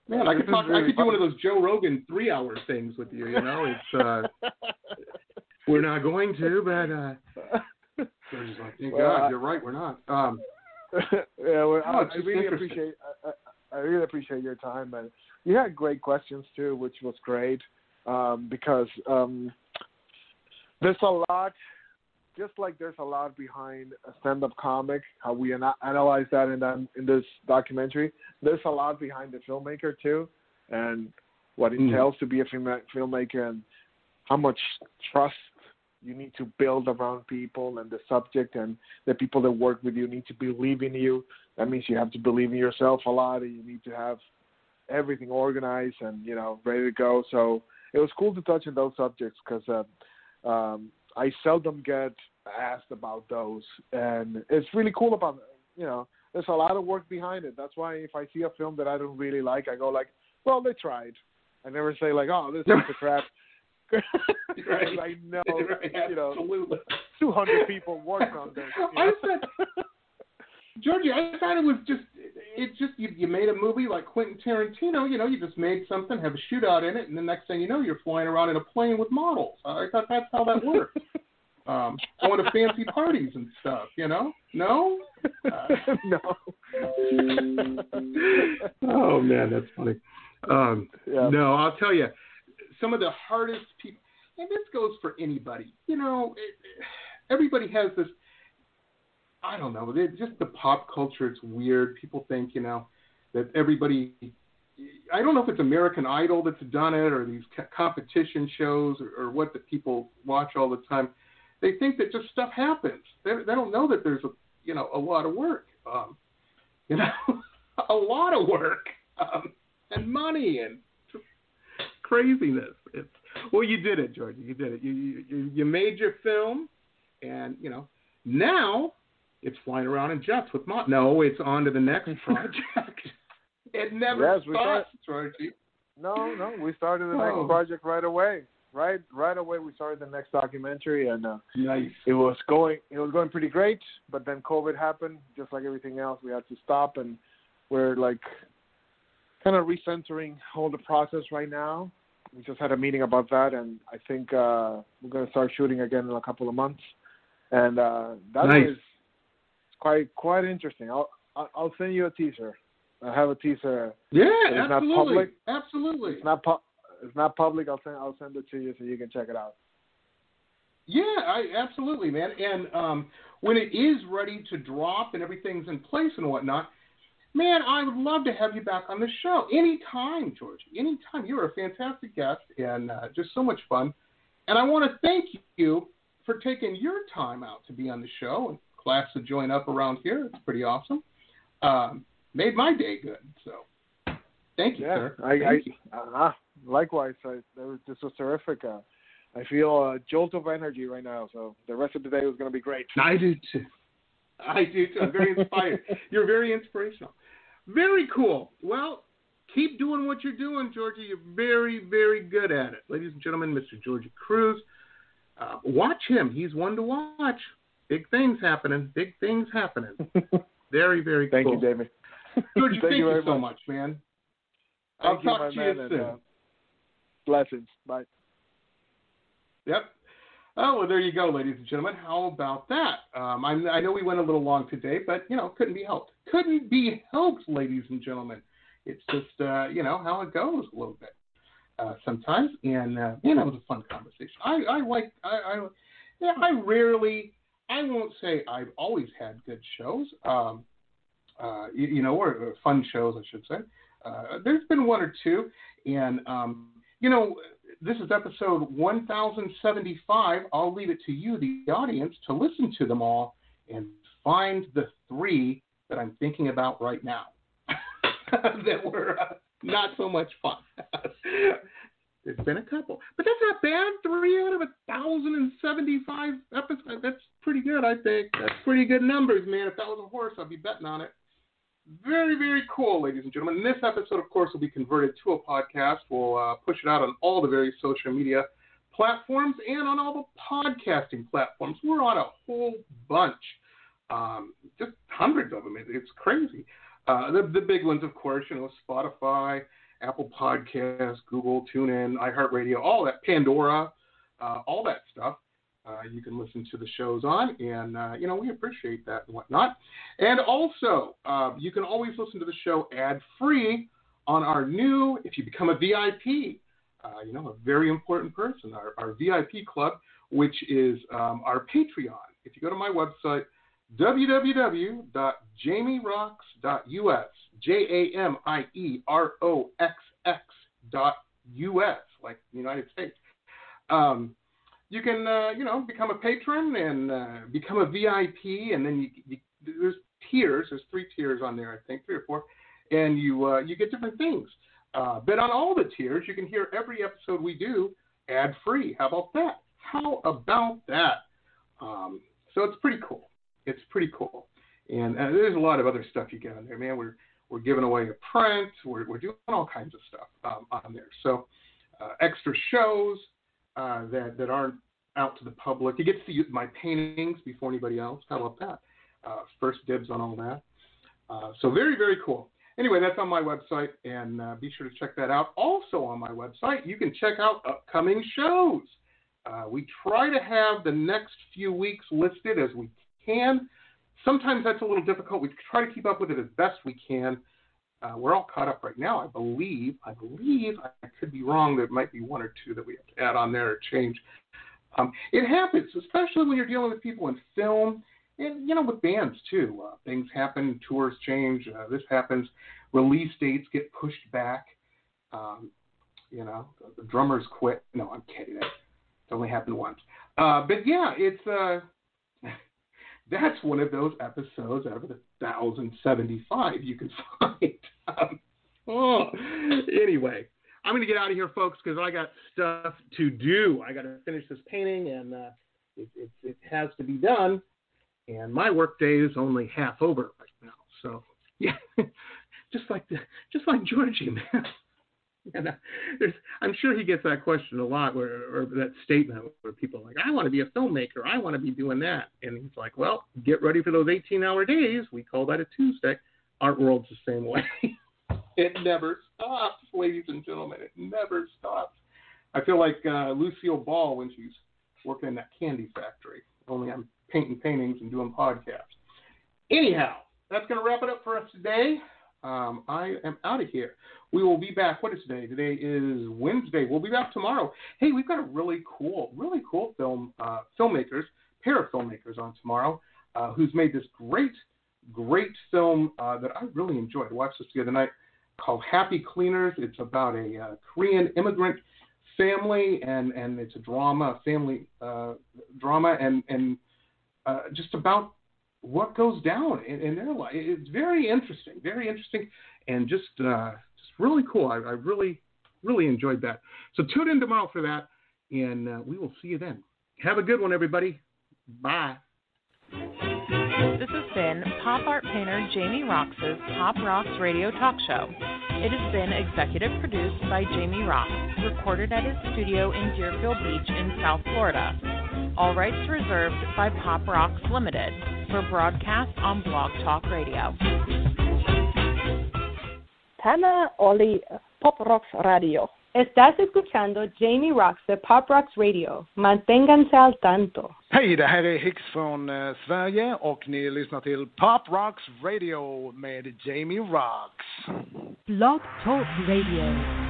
B: Man, I
C: This
B: could
C: is
B: talk.
C: really
B: I could do
C: fun.
B: one of those Joe Rogan three-hour things with you. You know, it's uh, we're not going to, but uh, George's like, thank
C: Well,
B: God,
C: I-
B: you're right, we're not. Um,
C: yeah, well,
B: No,
C: I,
B: it's
C: I
B: just
C: really
B: interesting.
C: appreciate I, I, I really appreciate your time, and you had great questions too, which was great um, because um, there's a lot, just like there's a lot behind a stand-up comic, how we ana- analyze that in that in this documentary. There's a lot behind the filmmaker too, and what it
B: Mm.
C: entails to be a film- filmmaker, and how much trust you need to build around people and the subject, and the people that work with you need to believe in you. That means you have to believe in yourself a lot, and you need to have everything organized and, you know, ready to go. So it was cool to touch on those subjects because uh, um, I seldom get asked about those, and it's really cool about, you know, there's a lot of work behind it. That's why if I see a film that I don't really like, I go like, well, they tried. I never say like, oh, this is a crap.
B: Right.
C: I know,
B: Right,
C: you know,
B: absolutely.
C: two hundred people worked on this. You
B: I
C: know?
B: said, Georgie, I thought it was just, it's just, you, you made a movie like Quentin Tarantino, you know, you just made something, have a shootout in it, and the next thing you know, you're flying around in a plane with models. I thought that's how that worked. um, going to fancy parties and stuff, you know? No? Uh,
C: no.
B: oh, man, that's funny. Um,
C: Yeah.
B: No, I'll tell you, some of the hardest people, and this goes for anybody, you know, it, everybody has this, I don't know, it, just the pop culture, it's weird. People think, you know, that everybody, I don't know if it's American Idol that's done it or these co- competition shows or, or what that people watch all the time. They think that just stuff happens. They, they don't know that there's, a you know, a lot of work, um, you know, a lot of work um, and money and just craziness. It's, well, you did it, Georgie. You did it. You, you you made your film, and you know now it's flying around in jets with Mont. No, it's on to the next project. It never
C: Yes, we
B: stops, Georgie.
C: No, no, we started the
B: Oh.
C: next project right away. Right, right away we started the next documentary, and uh,
B: Nice.
C: it was going, it was going pretty great. But then COVID happened, just like everything else. We had to stop, and we're like kind of recentering all the process right now. We just had a meeting about that, and I think uh, we're going to start shooting again in a couple of months. And uh, that
B: Nice.
C: was quite quite interesting. I'll I'll I'll send you a teaser. I have a teaser.
B: Yeah,
C: It's not
B: absolutely.
C: public.
B: Absolutely.
C: It's not pu- It's not public. I'll send I'll send it to you so you can check it out.
B: Yeah, I, absolutely, man. And um, when it is ready to drop and everything's in place and whatnot, man, I would love to have you back on the show anytime, Georgie. Anytime. You're a fantastic guest and uh, just so much fun. And I want to thank you for taking your time out to be on the show and class to join up around here. It's pretty awesome. Um, made my day good. So thank you,
C: Yeah,
B: sir.
C: I,
B: Thank
C: I
B: you.
C: uh, likewise. I, that was, this was terrific. Uh, I feel a jolt of energy right now. So the rest of the day was going to be great.
B: I do too. I do too. I'm very inspired. You're very inspirational. Very cool. Well, keep doing what you're doing, Georgie. You're very, very good at it. Ladies and gentlemen, Mister Georgie Cruz. Uh, watch him. He's one to watch. Big things happening. Big things happening. Very, very
C: Thank
B: cool.
C: you, David.
B: Georgie,
C: Thank
B: thank
C: you
B: you
C: very
B: so
C: much.
B: much, man.
C: Thank
B: I'll
C: you,
B: talk
C: my
B: to
C: man,
B: you
C: and,
B: soon.
C: uh, blessings. Bye.
B: Yep. Oh, well, there you go, ladies and gentlemen. How about that? Um, I'm, I know we went a little long today, but, you know, couldn't be helped. Couldn't be helped, ladies and gentlemen. It's just, uh, you know, how it goes a little bit uh, sometimes. And, uh, you know, it was a fun conversation. I, I like, I, I, yeah, I rarely, I won't say I've always had good shows, um, uh, you, you know, or, or fun shows, I should say. Uh, there's been one or two. And, um, you know, this is episode one thousand seventy-five. I'll leave it to you, the audience, to listen to them all and find the three that I'm thinking about right now that were uh, not so much fun. There's been a couple. But that's not bad. Three out of one thousand seventy-five episodes. That's pretty good, I think. That's pretty good numbers, man. If that was a horse, I'd be betting on it. Very, very cool, ladies and gentlemen. And this episode, of course, will be converted to a podcast. We'll uh, push it out on all the various social media platforms and on all the podcasting platforms. We're on a whole bunch, um, just hundreds of them. It, it's crazy. Uh, the, the big ones, of course, you know, Spotify, Apple Podcasts, Google, TuneIn, iHeartRadio, all that, Pandora, uh, all that stuff. Uh, you can listen to the shows on, and, uh, you know, we appreciate that and whatnot. And also, uh, you can always listen to the show ad-free on our new, if you become a V I P, uh, you know, a very important person, our, our V I P club, which is um, our Patreon. If you go to my website, w w w dot jamie rocks dot u s, J A M I E R O X X dot U S, like the United States, um, you can, uh, you know, become a patron and uh, become a V I P, and then you, you, there's tiers. There's three tiers on there, I think, three or four, and you uh, you get different things. Uh, but on all the tiers, you can hear every episode we do ad-free. How about that? How about that? Um, so it's pretty cool. It's pretty cool. And uh, there's a lot of other stuff you get on there, man. We're we're giving away a print. We're we're doing all kinds of stuff um, on there. So uh, extra shows uh, that that aren't out to the public. You get to see my paintings before anybody else. How about that? Uh, first dibs on all that. Uh, so very, very cool. Anyway, that's on my website, and uh, be sure to check that out. Also on my website, you can check out upcoming shows. Uh, we try to have the next few weeks listed as we can. Sometimes that's a little difficult. We try to keep up with it as best we can. Uh, we're all caught up right now, I believe. I believe, I could be wrong, there might be one or two that we have to add on there or change. Um, it happens, especially when you're dealing with people in film and, you know, with bands too. Uh, things happen, tours change, uh, this happens, release dates get pushed back. Um, you know, the, the drummers quit. No, I'm kidding. It's only happened once. Uh, but yeah, it's uh, that's one of those episodes out of the one thousand seventy-five you can find. Um, oh, anyway, I'm going to get out of here, folks, because I got stuff to do. I got to finish this painting, and uh, it, it, it has to be done. And my work day is only half over right now. So, yeah, just like the, just like Georgie, man. And, uh, there's, I'm sure he gets that question a lot, where, or that statement where people are like, I want to be a filmmaker. I want to be doing that. And he's like, well, get ready for those eighteen-hour days. We call that a Tuesday. Art world's the same way. It never stops, ladies and gentlemen. It never stops. I feel like uh, Lucille Ball when she's working in that candy factory. Only I'm painting paintings and doing podcasts. Anyhow, that's going to wrap it up for us today. Um, I am out of here. We will be back. What is today? Today is Wednesday. We'll be back tomorrow. Hey, we've got a really cool, really cool film uh, filmmakers, pair of filmmakers on tomorrow, uh, who's made this great, great film uh, that I really enjoyed. I watched this the other night called Happy Cleaners. It's about a uh, Korean immigrant family, and, and it's a drama, family uh, drama, and and uh, just about what goes down in, in their life. It's very interesting, very interesting, and just uh, just really cool. I, I really, really enjoyed that. So tune in tomorrow for that, and uh, we will see you then. Have a good one, everybody. Bye.
G: This has been pop art painter Jamie Roxx's Pop Rocks Radio Talk Show. It has been executive produced by Jamie Roxx, recorded at his studio in Deerfield Beach in South Florida. All rights reserved by Pop Rocks Limited for broadcast on Blog Talk Radio.
N: Tana Oli, Pop Rocks Radio. Estás escuchando Jamie Roxx de Pop Rocks Radio. Manténganse al tanto.
O: Hej, det här är Hicks från eh, Sverige och ni lyssnar till Pop Rocks Radio med Jamie Roxx.
A: Blog Talk Radio.